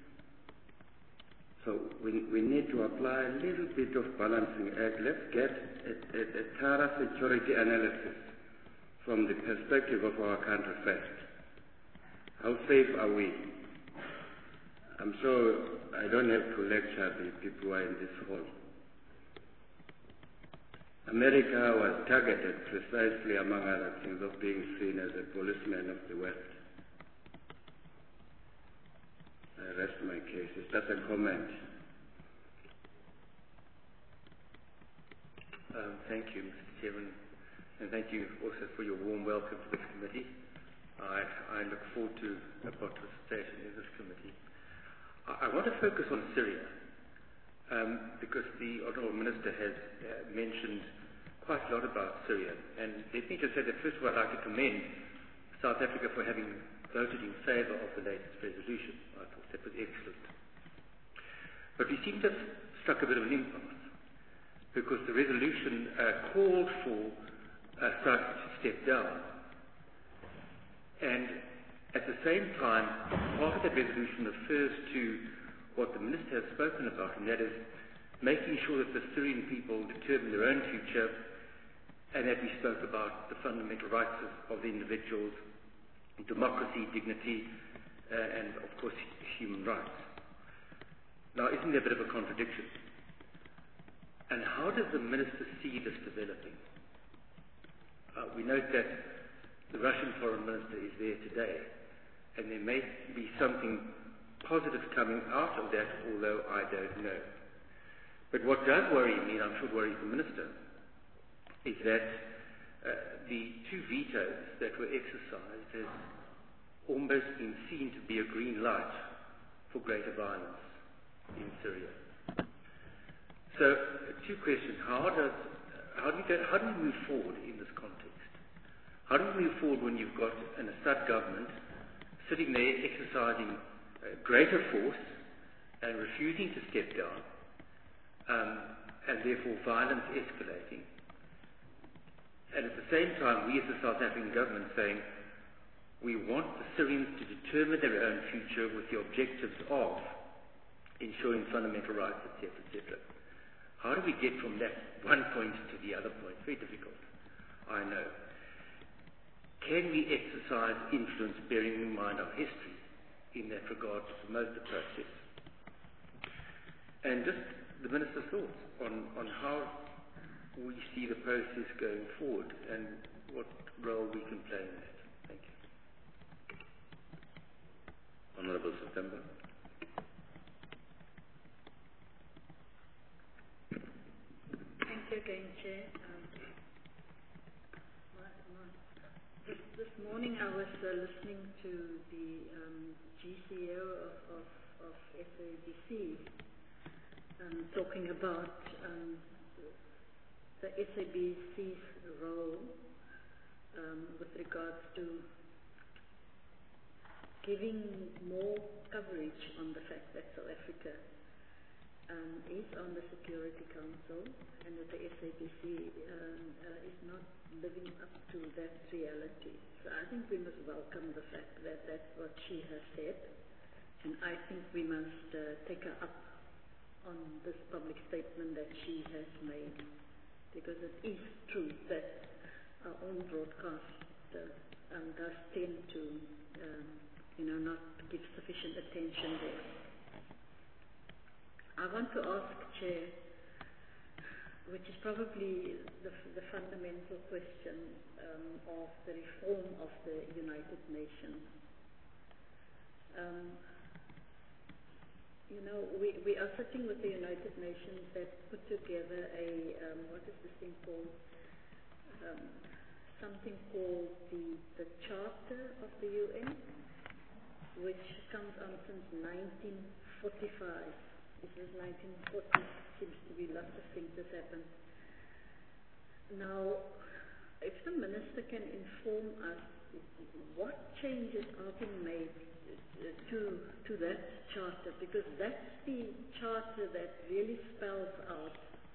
So we, we need to apply a little bit of balancing act. Let's get a, a, a thorough security analysis from the perspective of our country first. How safe are we? I'm sure I don't have to lecture the people who are in this hall. America was targeted precisely, among other things, of being seen as a policeman of the West. I rest my case. It's just a comment. Um, thank you, Mister Chairman, and thank you also for your warm welcome to this committee. I, I look forward to a participation in this committee. I, I want to focus on Syria, um, because the Honourable Minister has uh, mentioned quite a lot about Syria. And let me just say that first of all I'd like to commend South Africa for having voted in favour of the latest resolution. I thought that was excellent. But we seem to have struck a bit of an impasse, because the resolution uh, called for uh, Assad to step down. And at the same time, part of that resolution refers to what the Minister has spoken about, and that is making sure that the Syrian people determine their own future, and that we spoke about the fundamental rights of, of the individuals, democracy, dignity, uh, and of course human rights. Now, isn't there a bit of a contradiction? And how does the Minister see this developing? Uh, we note that the Russian Foreign Minister is there today, and there may be something positive coming out of that, although I don't know. But what does worry me, and I'm sure worries the Minister, is that uh, the two vetoes that were exercised has almost been seen to be a green light for greater violence in Syria. So, uh, two questions. How does how do, you go, how do we move forward in this context? How do we move forward when you've got an Assad government sitting there exercising uh, greater force and refusing to step down, um, and therefore violence escalating? And at the same time, we as the South African government saying, we want the Syrians to determine their own future with the objectives of ensuring fundamental rights, et cetera, et cetera. How do we get from that one point to the other point? Very difficult, I know. Can we exercise influence, bearing in mind our history in that regard, to promote the process? And just the Minister's thoughts on, on how we see the process going forward and what role we can play in that. Thank you. Honourable September. Thank you again, Chair. Um, my, my, this, this morning I was uh, listening to the um, G C O of, of, of S A B C um, talking about um, the S A B C's role um, with regards to giving more coverage on the fact that South Africa um, is on the Security Council and that the S A B C um, uh, is not living up to that reality. So I think we must welcome the fact that that's what she has said, and I think we must uh, take her up on this public statement that she has made, because it is true that our own broadcast uh, um, does tend to um, you know, not give sufficient attention there. I want to ask, Chair, which is probably the, the fundamental question um, of the reform of the United Nations. Um, you know, we, we are sitting with the United Nations that put together a, um, what is this thing called? Um, something called the, the Charter of the U N, which comes on since nineteen forty-five. This is nineteen forty, seems to be lots of things that happened. Now, if the Minister can inform us what changes are being made to, to that charter, because that's the charter that really spells out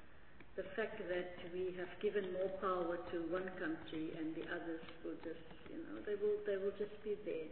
the fact that we have given more power to one country and the others will just, you know, they will, they will just be there.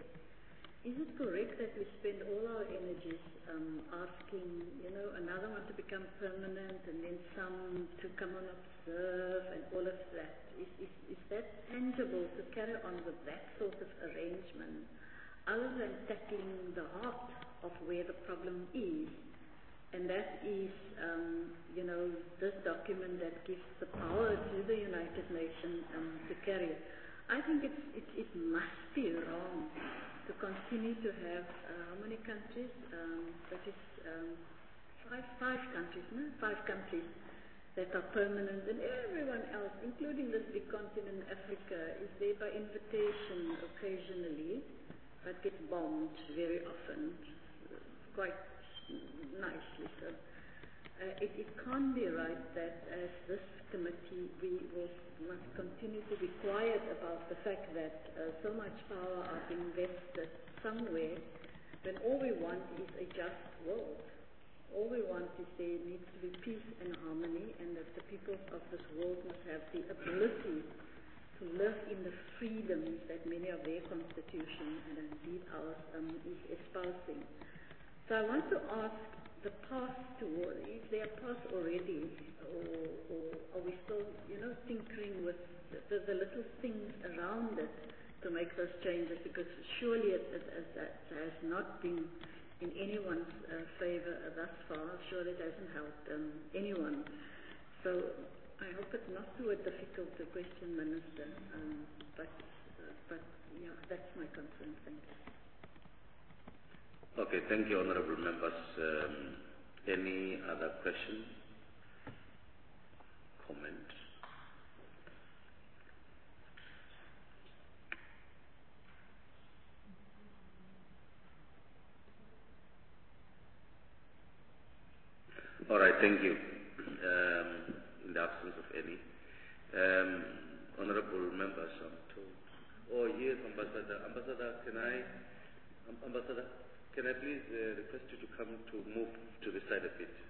Is it correct that we spend all our energies um, asking, you know, another one to become permanent and then some to come and observe and all of that? Is, is, is that tangible to carry on with that sort of arrangement, other than tackling the heart of where the problem is? And that is, um, you know, this document that gives the power to the United Nations um, to carry it. I think it's, it, it must be wrong to continue to have, uh, how many countries? Um, that is um, five, five countries, no? Five countries that are permanent, and everyone else, including this big continent, Africa, is there by invitation occasionally, but gets bombed very often, quite nicely. So uh, it, it can't be right that as this committee we will must continue to be quiet about the fact that uh, so much power are being invested somewhere when all we want is a just world. All we want is there needs to be peace and harmony, and that the people of this world must have the ability to live in the freedoms that many of their constitution and indeed ours um, is espousing. So I want to ask the path toward, is there a path already, or, or are we still, you know, tinkering with the, the little things around it to make those changes? Because surely it, it, it, it has not been in anyone's uh, favor thus far. Surely it hasn't helped um, anyone. So I hope it's not too difficult to question, Minister, um, but, uh, but yeah, that's my concern. Thank you. Okay, thank you, honourable members. Um, any other questions, comments? All right, thank you. Um, in the absence of any, um, honourable members, I'm told. Oh yes, Ambassador. Ambassador, can I? Um, Ambassador. Can I please uh, request you to come to move to the side a bit?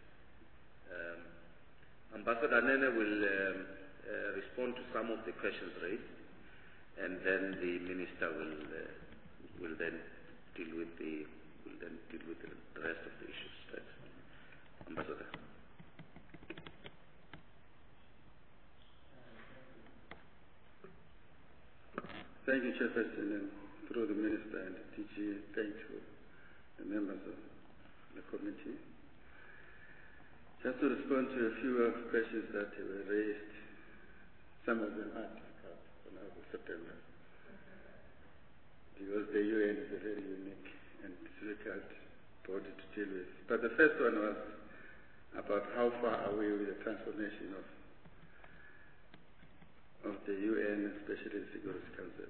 Um, Ambassador Nene will um, uh, respond to some of the questions raised, and then the Minister will uh, will then deal with the will then deal with the rest of the issues. Thanks. Ambassador. Thank you, Chairperson, and through the Minister and the D G, thank you, the members of the committee. Just to respond to a few of the questions that were raised, some of them are difficult for now in September, because the U N is a very unique and difficult body to deal with. But the first one was about how far are we with the transformation of of the U N, especially the Security Council.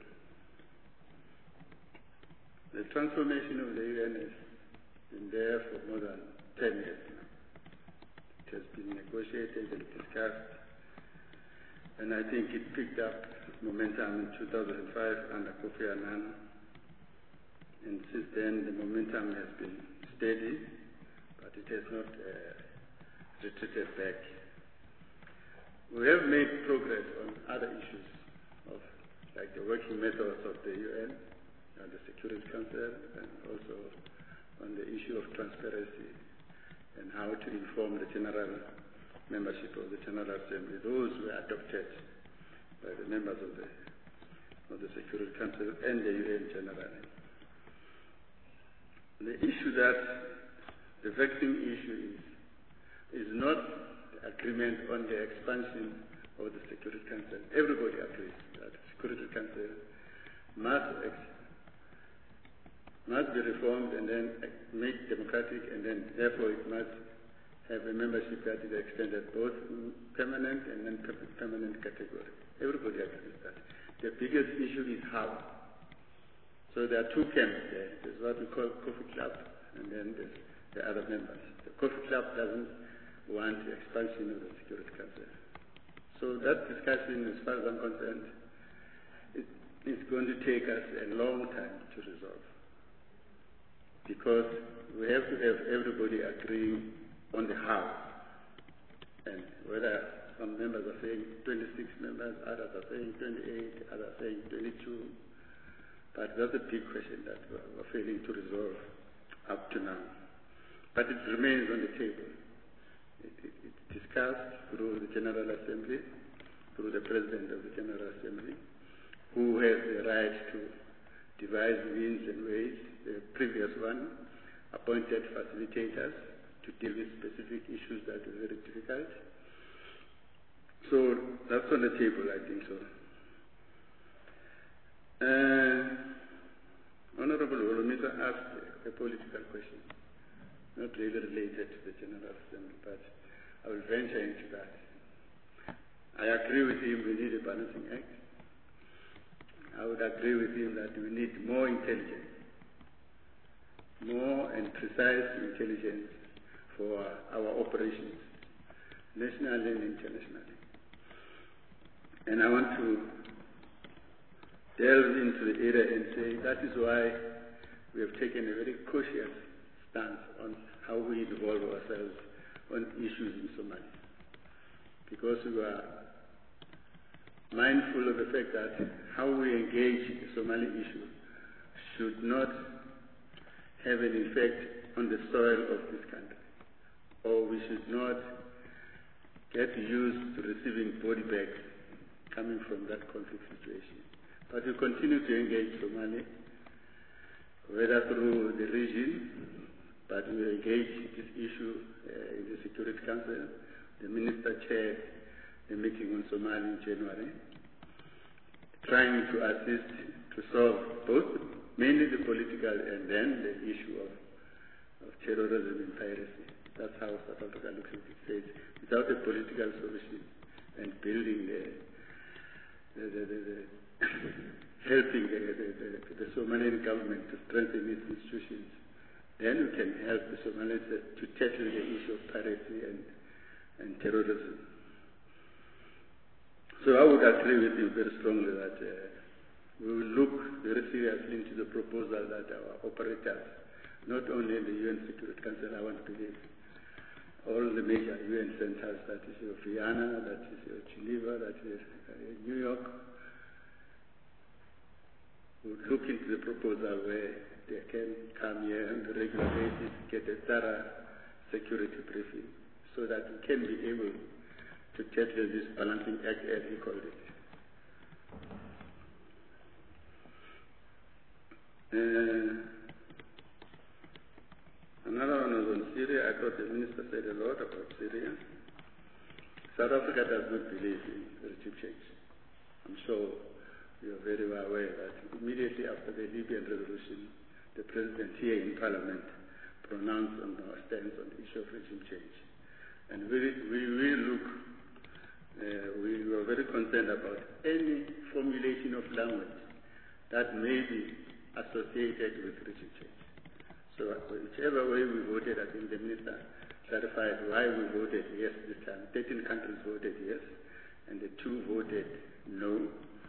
The transformation of the U N has been there for more than ten years now. It has been negotiated and discussed, and I think it picked up momentum in two thousand five under Kofi Annan, and since then the momentum has been steady, but it has not uh, retreated back. We have made progress on other issues of like the working methods of the U N and the Security Council, and also on the issue of transparency and how to inform the general membership of the General Assembly. Those were adopted by the members of the of the Security Council and the U N generally. The issue that the vexing issue is is not agreement on the expansion of the Security Council. Everybody agrees that the Security Council must ex- must be reformed and then made democratic, and then therefore it must have a membership that is extended both in permanent and non-permanent category. Everybody agrees with that. The biggest issue is how. So there are two camps there. There's what we call Kofi Club, and then there's the other members. The Kofi Club doesn't want the expansion of the Security Council. So that discussion, as far as I'm concerned, it, it's going to take us a long time to resolve, because we have to have everybody agreeing on the how, and whether some members are saying twenty-six members, others are saying twenty-eight, others are saying twenty-two, but that's a big question that we're, we're failing to resolve up to now. But it remains on the table. It, it, it's discussed through the General Assembly, through the President of the General Assembly, who has the right to devise means and ways. The previous one appointed facilitators to deal with specific issues that are very difficult. So that's on the table, I think so. Uh, Honorable Holomisa asked a political question, not really related to the General Assembly, but I will venture into that. I agree with him we need a balancing act. I would agree with him that we need more intelligence, more and precise intelligence for our operations, nationally and internationally. And I want to delve into the area and say that is why we have taken a very cautious stance on how we involve ourselves on issues in Somalia, because we are mindful of the fact that how we engage the Somali issue should not have an effect on the soil of this country, or we should not get used to receiving body bags coming from that conflict situation. But we continue to engage Somali, whether through the region, but we engage this issue uh, in the Security Council. The Minister chaired the meeting on Somalia in January, trying to assist to solve both, mainly the political and then the issue of, of terrorism and piracy. That's how South Africa looks at it. Says, without a political solution and building the, the, the, the, the helping the, the, the, the Somalian government to strengthen its institutions, then we can help the Somalis to tackle the issue of piracy and, and terrorism. So I would agree with you very strongly that uh, we will look very seriously into the proposal that our operators, not only in the U N Security Council, I want to believe, all the major U N centers, that is your Vienna, that is your Geneva, that is uh, New York, would look into the proposal where they can come here on a regular basis, get a thorough security briefing, so that we can be able to tackle this balancing act as he called it. Uh, another one was on Syria. I thought the minister said a lot about Syria. South Africa does not believe in regime change. I'm sure you are very well aware that immediately after the Libyan revolution, the president here in Parliament pronounced on our stance on the issue of regime change. And we, we, we look, uh, we were very concerned about any formulation of language that may be associated with regime change. So whichever way we voted, I think the minister clarified why we voted yes this time. thirteen countries voted yes, and the two voted no.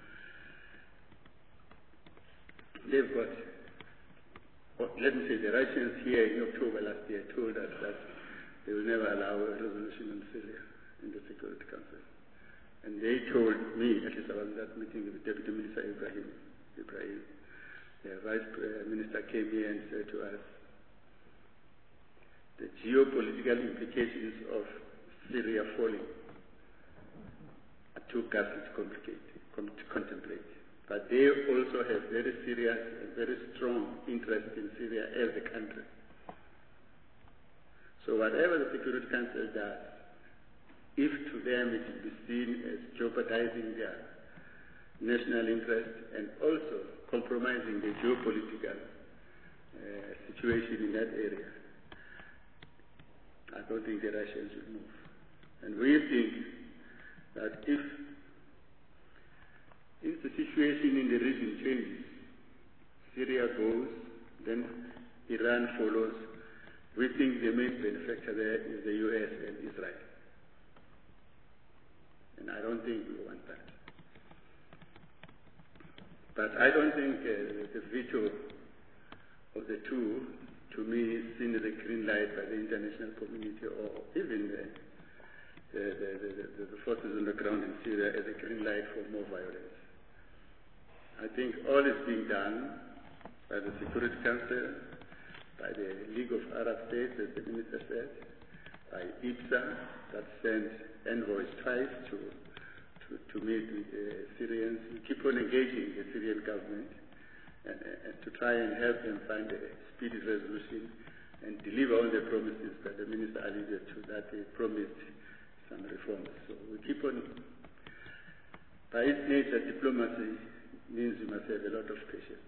They've got, well, let me say, the Russians here in October last year told us that they will never allow a resolution on Syria in the Security Council. And they told me, at least I was at that meeting with Deputy Minister Ibrahim, Ibrahim, the Vice Minister came here and said to us, the geopolitical implications of Syria falling are too ghastly to complicate, to contemplate. But they also have very serious and very strong interest in Syria as a country. So whatever the Security Council does, if to them it will be seen as jeopardizing their national interest and also compromising the geopolitical uh, situation in that area, I don't think the Russians will move. And we think that if, if the situation in the region changes, Syria goes, then Iran follows, we think the main benefactor there is the U S and Israel. And I don't think we want that. But I don't think uh, the veto of the two, to me, is seen as a green light by the international community or even the, the, the, the, the forces on the ground in Syria as a green light for more violence. I think all is being done by the Security Council, by the League of Arab States, as the minister said, by I P S A, that sent envoys twice to To, to meet with the Syrians. We keep on engaging the Syrian government and, and to try and help them find a speedy resolution and deliver on the promises that the minister alluded to, that they promised some reforms. So we keep on, by its nature, diplomacy means you must have a lot of patience.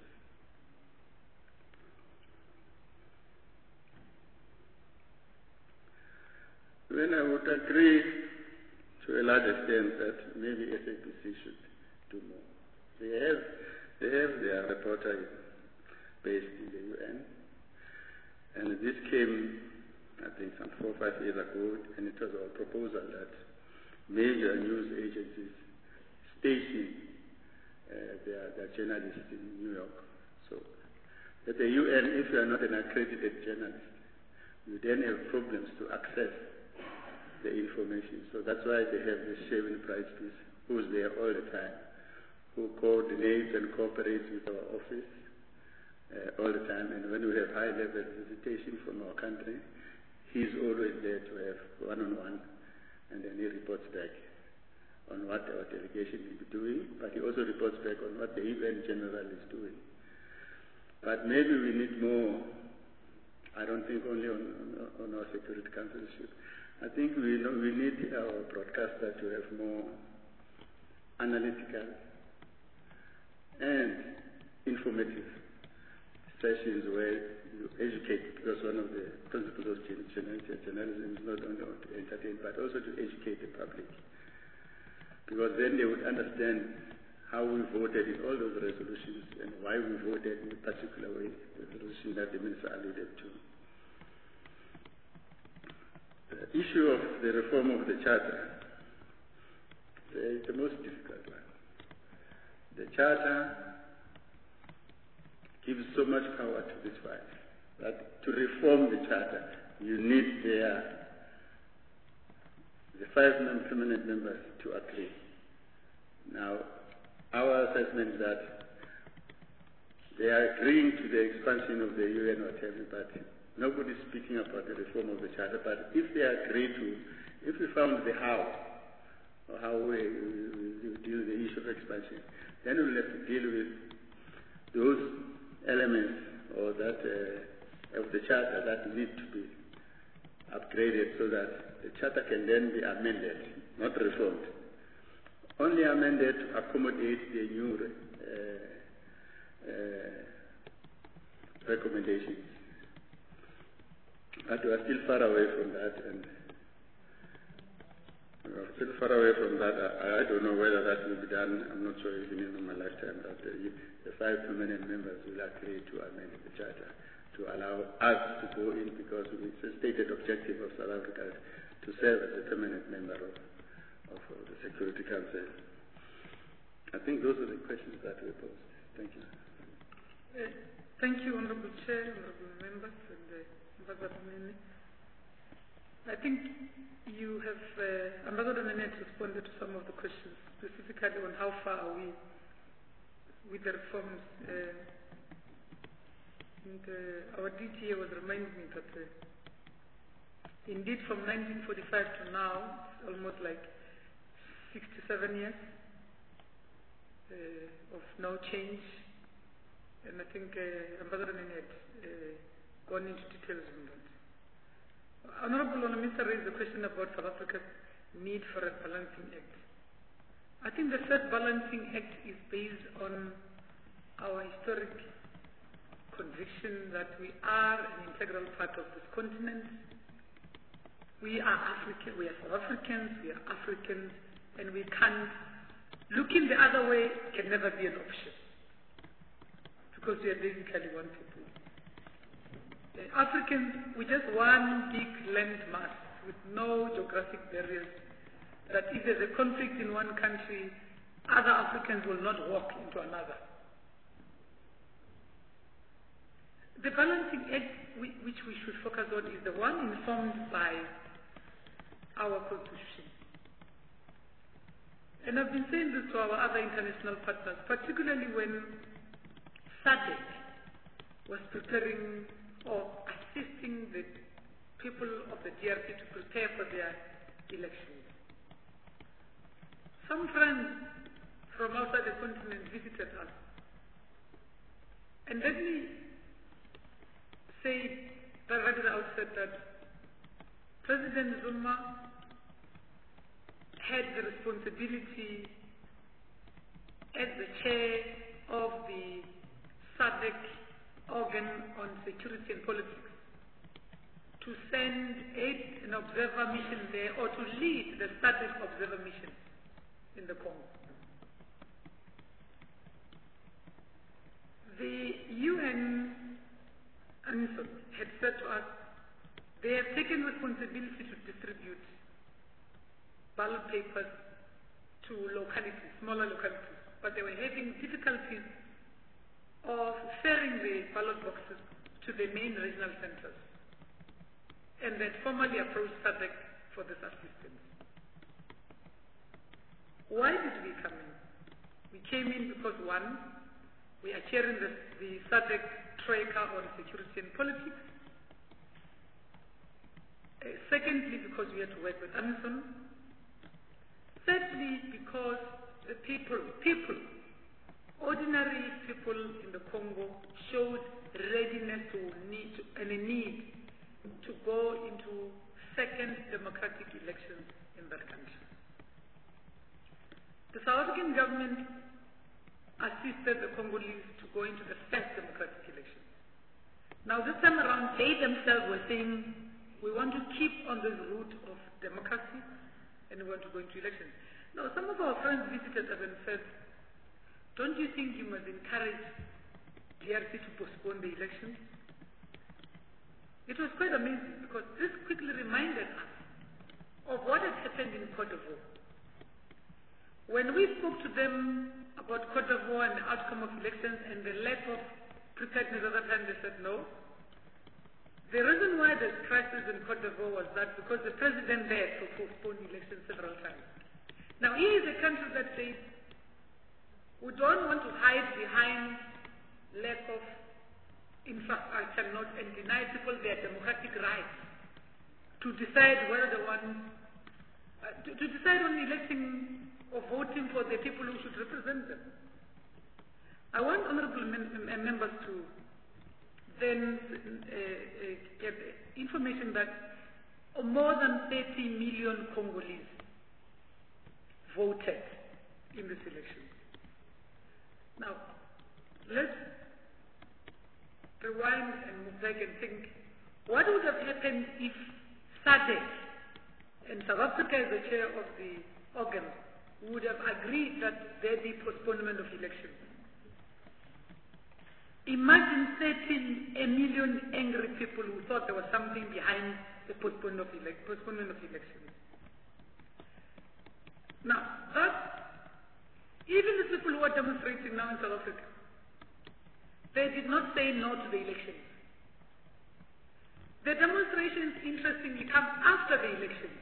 When I would agree to a large extent that maybe S A P C should do more. They have, they have their reporter based in the U N, and this came, I think, some four or five years ago, and it was our proposal that major news agencies station uh, their, their journalists in New York. So at the U N, if you are not an accredited journalist, you then have problems to access the information. So that's why they have this Shavin Price piece, who's there all the time, who coordinates and cooperates with our office uh, all the time. And when we have high-level visitation from our country, he's always there to have one-on-one, and then he reports back on what our delegation will be doing, but he also reports back on what the U N General is doing. But maybe we need more, I don't think only on, on, on our Security Councilship. I think we know we need our broadcaster to have more analytical and informative sessions where you educate, because one of the principles of journalism is not only to entertain but also to educate the public. Because then they would understand how we voted in all those resolutions and why we voted in a particular way, the resolution that the minister alluded to. The issue of the reform of the Charter is the most difficult one. The Charter gives so much power to this fight that to reform the Charter, you need their, the five permanent members to agree. Now, our assessment is that they are agreeing to the expansion of the U N or whatever, but nobody is speaking about the reform of the Charter. But if they agree to, if we found the how, or how we, we, we deal with the issue of expansion, then we'll have to deal with those elements or that uh, of the Charter that need to be upgraded so that the Charter can then be amended, not reformed. Only amended to accommodate the new uh, uh, recommendations. But we are still far away from that, and we are still far away from that. I, I don't know whether that will be done. I'm not sure even in my lifetime that the, the five permanent members will agree to amend the Charter to allow us to go in, because it's a stated objective of South Africa to serve as a permanent member of, of, of the Security Council. I think those are the questions that we posed. Thank you. Uh, thank you, Honourable Chair, Honourable Members, and uh, Ambassador Nene. I think you have, uh, Ambassador Nene has responded to some of the questions, specifically on how far are we with the reforms. Uh, and uh, our D T A was reminding me that uh, indeed from nineteen forty-five to now, it's almost like sixty-seven years uh, of no change. And I think uh, Ambassador Nene had uh, gone into details on that. Honourable Minister raised the question about South Africa's need for a balancing act. I think the first balancing act is based on our historic conviction that we are an integral part of this continent. We are African, we are South Africans, we are Africans, and we can't, looking the other way can never be an option, because we are basically one people. Uh, Africans, we're just one big land mass with no geographic barriers, that if there's a conflict in one country, other Africans will not walk into another. The balancing act we, which we should focus on is the one informed by our Constitution. And I've been saying this to our other international partners, particularly when SADC was preparing or assisting the people of the D R C to prepare for their elections. Some friends from outside the continent visited us. And let me say that right at the outset that President Zuma had the responsibility as the chair of the SADC organ on security and politics to send aid, an observer mission there, or to lead the SADC observer mission in the Congo. The U N ANSON had said to us they have taken responsibility to distribute ballot papers to localities, smaller localities, but they were having difficulties of ferrying the ballot boxes to the main regional centers, and they formally approached SADC for this assistance. Why did we come in? We came in because, one, we are chairing the, the SADC Troika on security and politics. Uh, secondly, because we had to work with AMISOM. Thirdly, because the people, people, ordinary people in the Congo showed readiness to need to, and a need to go into second democratic elections in that country. The South African government assisted the Congolese to go into the first democratic elections. Now this time around, they themselves were saying, we want to keep on this route of democracy and we want to go into elections. Now some of our friends visited us and said, don't you think you must encourage D R C to postpone the elections? It was quite amazing because this quickly reminded us of what had happened in Cote d'Ivoire. When we spoke to them about Cote d'Ivoire and the outcome of elections and the lack of preparedness at that time, they said no. The reason why there's crisis in Cote d'Ivoire was that because the president there postponed elections several times. Now here is a country that says, we don't want to hide behind lack of infrastructure not and deny people their democratic rights to decide whether they want, uh, to, to decide on electing or voting for the people who should represent them. I want honorable mem members to then uh, uh, get information that more than thirty million Congolese voted in this election. Now, let's rewind and move back and think, what would have happened if SADC and South Africa as the chair of the organ would have agreed that there be postponement of elections? Imagine thirteen a million angry people who thought there was something behind the postponement of, elec postponement of elections. Now, that, even the people who are demonstrating now in South Africa, they did not say no to the elections. The demonstrations, interestingly, come after the elections.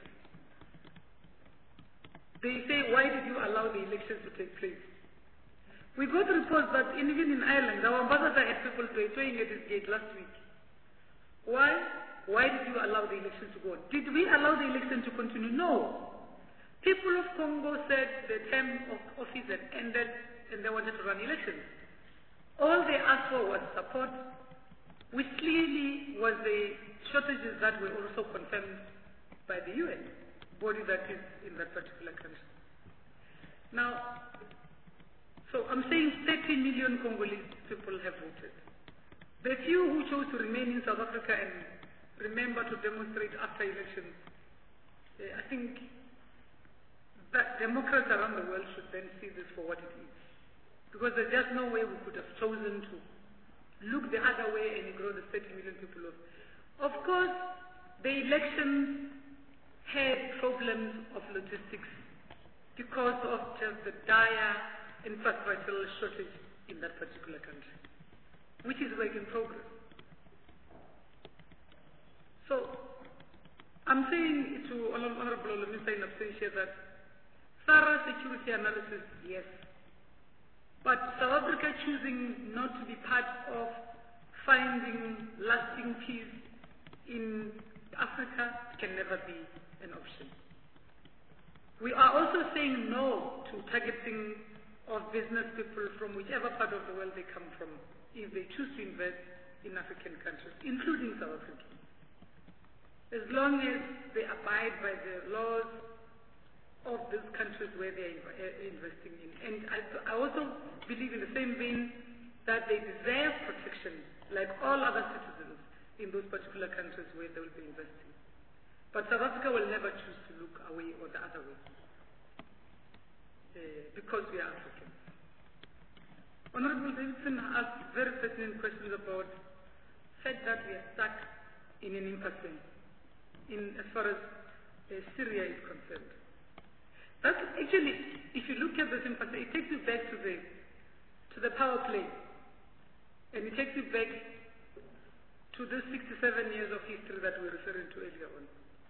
They say, why did you allow the elections to take place? We got reports that even in Ireland, our ambassador had people praying at his gate last week. Why? Why did you allow the election to go on? Did we allow the election to continue? No. People of Congo said the term of office had ended and they wanted to run elections. All they asked for was support, which clearly was the shortages that were also confirmed by the U N body that is in that particular country. Now, so I'm saying thirty million Congolese people have voted. The few who chose to remain in South Africa and remember to demonstrate after elections, uh, I think that Democrats around the world should then see this for what it is. Because there's just no way we could have chosen to look the other way and ignore the thirty million people. Of, of course, the elections had problems of logistics because of just the dire infrastructural shortage in that particular country, which is work in progress. So, I'm saying to Honorable Mister in absentia that thorough security analysis, yes, but South Africa choosing not to be part of finding lasting peace in Africa can never be an option. We are also saying no to targeting of business people from whichever part of the world they come from if they choose to invest in African countries, including South Africa. As long as they abide by the laws of these countries where they are investing in. And I, I also believe in the same vein that they deserve protection like all other citizens in those particular countries where they will be investing. But South Africa will never choose to look away or the other way uh, because we are Africans. Honorable Davidson asked very pertinent questions about the fact that we are stuck in an impasse in as far as uh, Syria is concerned. That's actually, if you look at this impasse, it takes you back to the to the power play, and it takes you back to the sixty-seven years of history that we were referring to earlier on.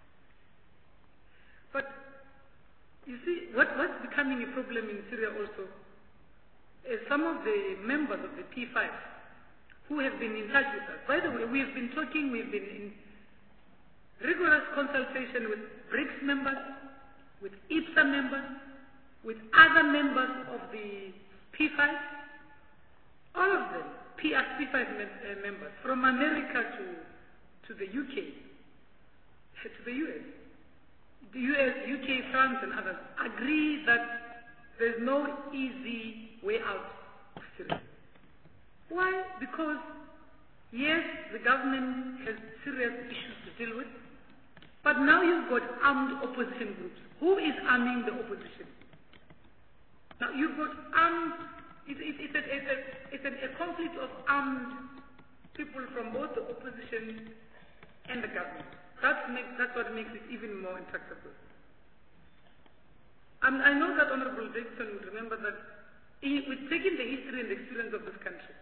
But you see, what, what's becoming a problem in Syria also is some of the members of the P five who have been in touch with us. By the way, we have been talking, we've been in rigorous consultation with BRICS members, with IPSA members, with other members of the P five, all of them, P five mem uh, members, from America to, to the U K, to the U S. The U S, U K, France and others agree that there's no easy way out of Syria. Why? Because, yes, the government has serious issues to deal with, but now you've got armed opposition groups. Who is arming the opposition? Now you've got armed, it, it, it's, a, it's, a, it's a, a conflict of armed people from both the opposition and the government. That's, make, that's what makes it even more intractable. And I know that Honorable Davidson would remember that he, with taking the history and the experience of this country,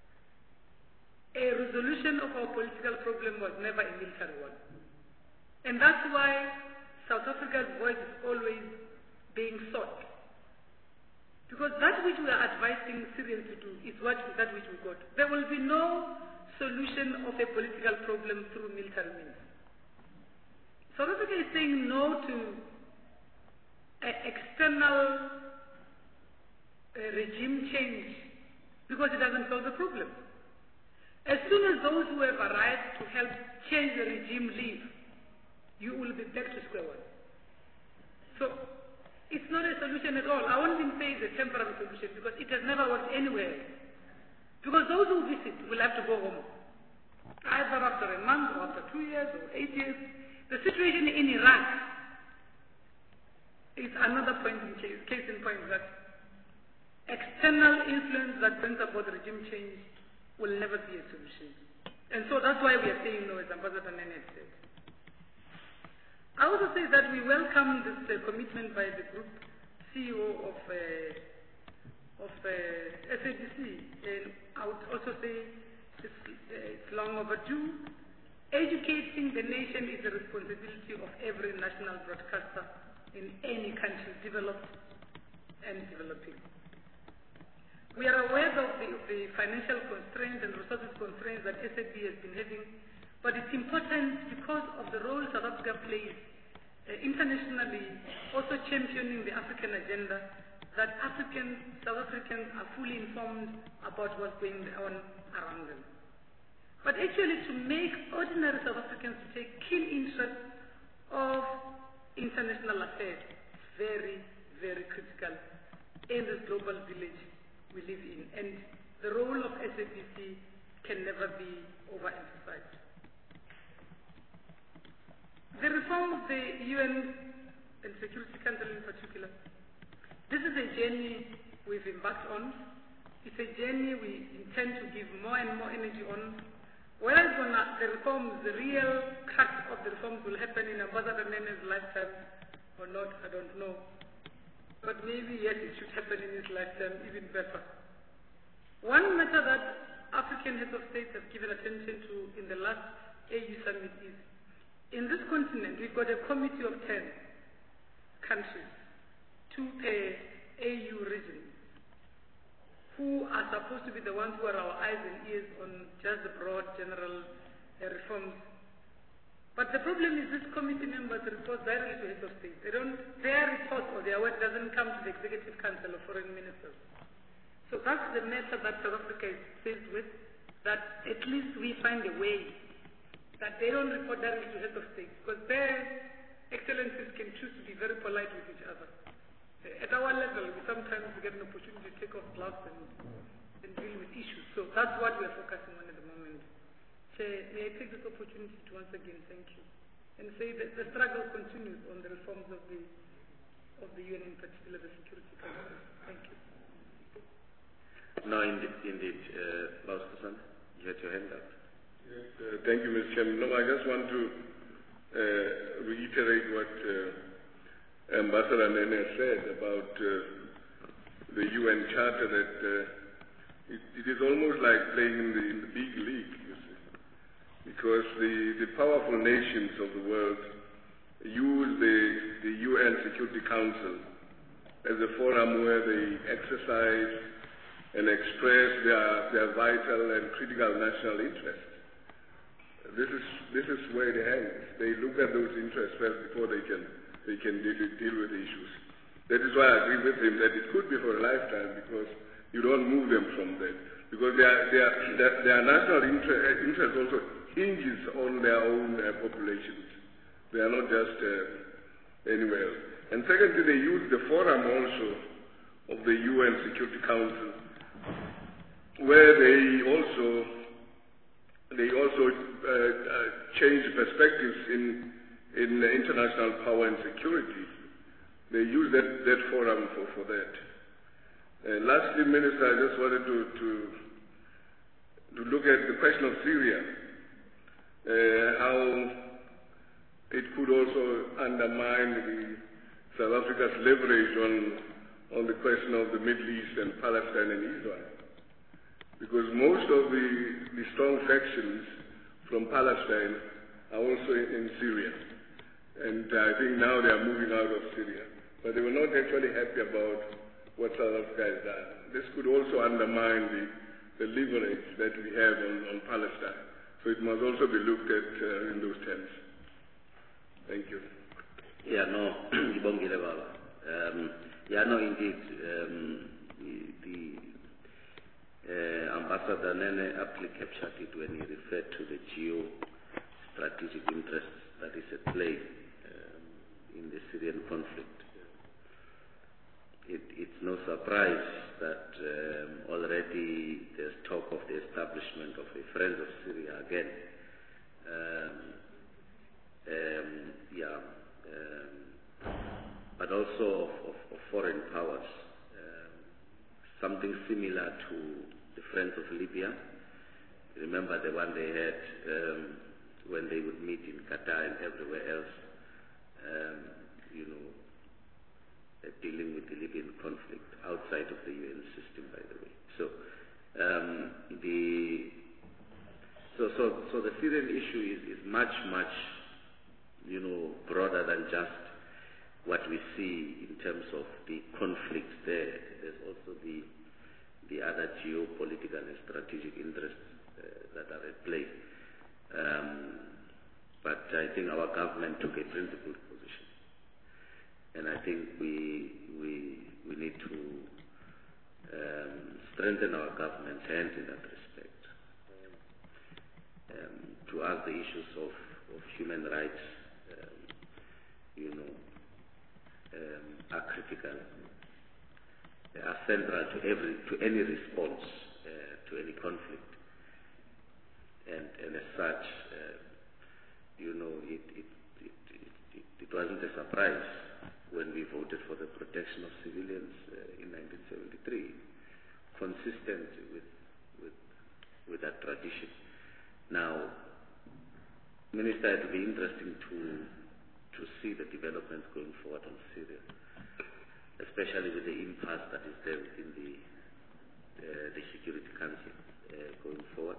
a resolution of our political problem was never a military one. And that's why South Africa's voice is always being sought Because that which we are advising Syrians to do is what that which we got. There will be no solution of a political problem through military means. South Africa is saying no to an external uh, regime change because it doesn't solve the problem. As soon as those who have arrived to help change the regime leave, you will be back to square one. So, it's not a solution at all. I won't even say it's a temporary solution because it has never worked anywhere. Because those who visit will have to go home. Either after a month or after two years or eight years. The situation in Iraq is another point in case, case in point that external influence that brings about regime change will never be a solution. And so that's why we are saying no, as Ambassador Nene said. I also say that we welcome this uh, commitment by the group C E O of, uh, of uh, S A D C, and I would also say it's, uh, it's long overdue. Educating the nation is the responsibility of every national broadcaster in any country, developed and developing. We are aware of the, of the financial constraints and resources constraints that S A D has been having, but it's important because of the role South Africa plays uh, internationally, also championing the African agenda, that Africans, South Africans are fully informed about what's going on around them. But actually to make ordinary South Africans to take keen interest of international affairs is very, very critical in this global village we live in. And the role of S A D C can never be overemphasized. The reform of the U N and Security Council in particular, this is a journey we've embarked on. It's a journey we intend to give more and more energy on. Whether the reforms, the real cut of the reforms will happen in Ambassador Nene's lifetime or not, I don't know. But maybe, yes, it should happen in his lifetime, even better. One matter that African heads of state have given attention to in the last A U summit is, in this continent, we've got a committee of ten countries, two per A U region, who are supposed to be the ones who are our eyes and ears on just the broad general uh, reforms. But the problem is this committee members report directly to heads of state. They don't, their report or their work doesn't come to the Executive Council of Foreign Ministers. So that's the matter that South Africa is faced with, that at least we find a way that they don't report directly to heads of state, because their excellencies can choose to be very polite with each other. At our level, we sometimes get an opportunity to take off gloves and, and deal with issues. So that's what we are focusing on at the moment. Chair, may I take this opportunity to once again thank you and say that the struggle continues on the reforms of the of the U N, in particular the Security Council. Thank you. No, indeed, indeed. Uh, Klaus Kassan, you had your hand up. Yes, uh, thank you, Mister Chairman. No, I just want to uh, reiterate what uh, Ambassador Nene said about uh, the U N Charter, that uh, it, it is almost like playing in the, in the big league, you see, because the, the powerful nations of the world use the, the U N Security Council as a forum where they exercise and express their, their vital and critical national interests. This is, this is where it hangs. They look at those interests first before they can, they can deal, deal with the issues. That is why I agree with him that it could be for a lifetime, because you don't move them from that. Because their, their, their, their national interest, interest also hinges on their own uh, populations. They are not just uh, anywhere else. And secondly, they use the forum also of the U N Security Council, where they also they also uh, uh, change perspectives in in international power and security. They use that, that forum for, for that. Uh, lastly, Minister, I just wanted to, to to look at the question of Syria, uh, how it could also undermine the South Africa's leverage on on the question of the Middle East and Palestine and Israel. Because most of the, the strong factions from Palestine are also in, in Syria. And uh, I think now they are moving out of Syria. But they were not actually happy about what South Africa has done. This could also undermine the, the leverage that we have on, on Palestine. So it must also be looked at uh, in those terms. Thank you. Yeah, no, Ibongile Baba. Um, yeah, no, indeed. Um, the the uh, Ambassador Nene aptly captured it when he referred to the geo-strategic interests that is at play um, in the Syrian conflict. It, it's no surprise that um, already there's talk of the establishment of a Friends of Syria again. Um, um, yeah, um, but also of, of, of foreign powers. Um, something similar to the Friends of Libya. Remember the one they had um, when they would meet in Qatar and everywhere else. Um, you know. Uh, dealing with the Libyan conflict outside of the U N system, by the way. So, um, the so so so the Syrian issue is, is much much, you know, broader than just what we see in terms of the conflicts there. There's also the the other geopolitical and strategic interests uh, that are at play. Um, but I think our government took a principled position. And I think we we we need to um, strengthen our government's hand in that respect. Um, to us, the issues of, of human rights, um, you know, um, are critical. They are central to every to any response uh, to any conflict. And and as such, uh, you know, it it, it it it it wasn't a surprise when we voted for the protection of civilians uh, in nineteen seventy-three, consistent with, with, with that tradition. Now, Minister, it will be interesting to, to see the developments going forward on Syria, especially with the impasse that is there within the, uh, the Security Council uh, going forward.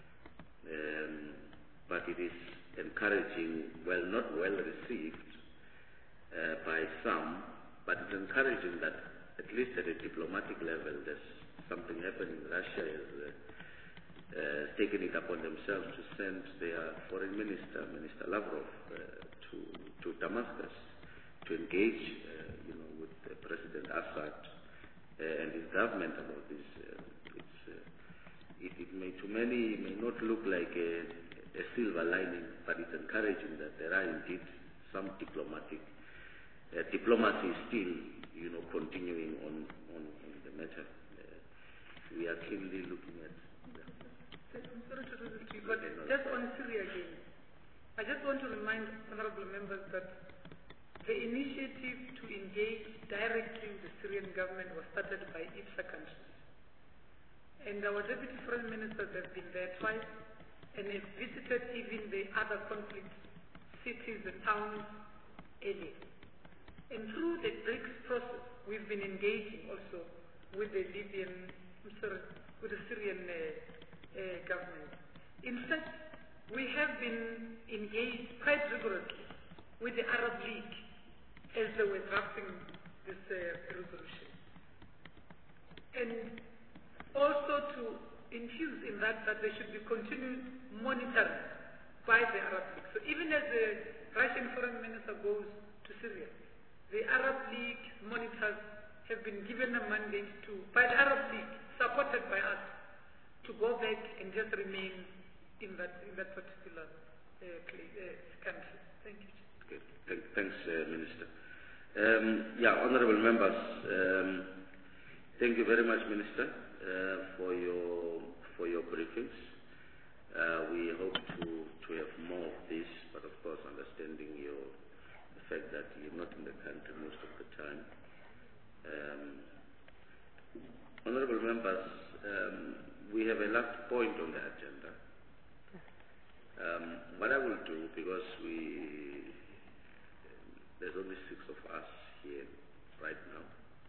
Um, but it is encouraging, well, not well received, Uh, by some, but it's encouraging that at least at a diplomatic level there's something happening. Russia has uh, uh, taken it upon themselves to send their foreign minister, Minister Lavrov, uh, to, to Damascus to engage uh, you know, with uh, President Assad uh, and his government about this. Uh, it's, uh, it, it may to many may not look like a, a silver lining, but it's encouraging that there are indeed some diplomatic Uh, diplomacy is still, you know, continuing on, on, on the matter. Uh, we are keenly looking at. I'm sorry to do this to you, but just on Syria again, I just want to remind honourable members that the initiative to engage directly with the Syrian government was started by I P S A countries. And our deputy foreign ministers have been there twice and have visited even the other conflict cities and towns earlier. And through the BRICS process, we've been engaging also with the Libyan, I'm sorry, with the Syrian uh, uh, government. In fact, we have been engaged quite rigorously with the Arab League as they were drafting this uh, resolution. And also to infuse in that that there should be continued monitoring by the Arab League. So even as the Russian foreign minister goes to Syria, the Arab League monitors have been given a mandate to, by the Arab League, supported by us, to go back and just remain in that in that particular uh, place, uh, country. Thank you. Okay. Th- thanks, uh, Minister. Um, yeah, honourable members, um, thank you very much, Minister, uh, for your for your briefings. Uh, we hope to to have more of this, but of course, understanding your fact that you're not in the country most of the time. Um, honourable members, um, we have a last point on the agenda. Um, what I will do, because we there's only six of us here right now,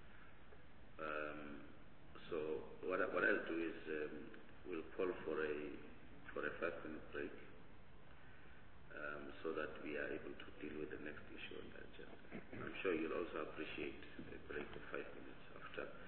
um, so what, I, what I'll do is um, we'll call for a for a five minute break. Um, so that we are able to deal with the next issue on the agenda. I'm sure you'll also appreciate a break of five minutes after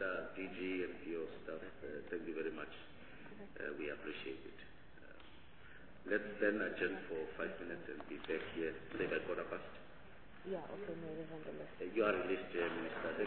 Minister, D G, and your staff. Uh, thank you very much. Uh, we appreciate it. Uh, let's then adjourn for five minutes and be back here, say by quarter past. Yeah, okay, no, uh, you are released, uh, Minister.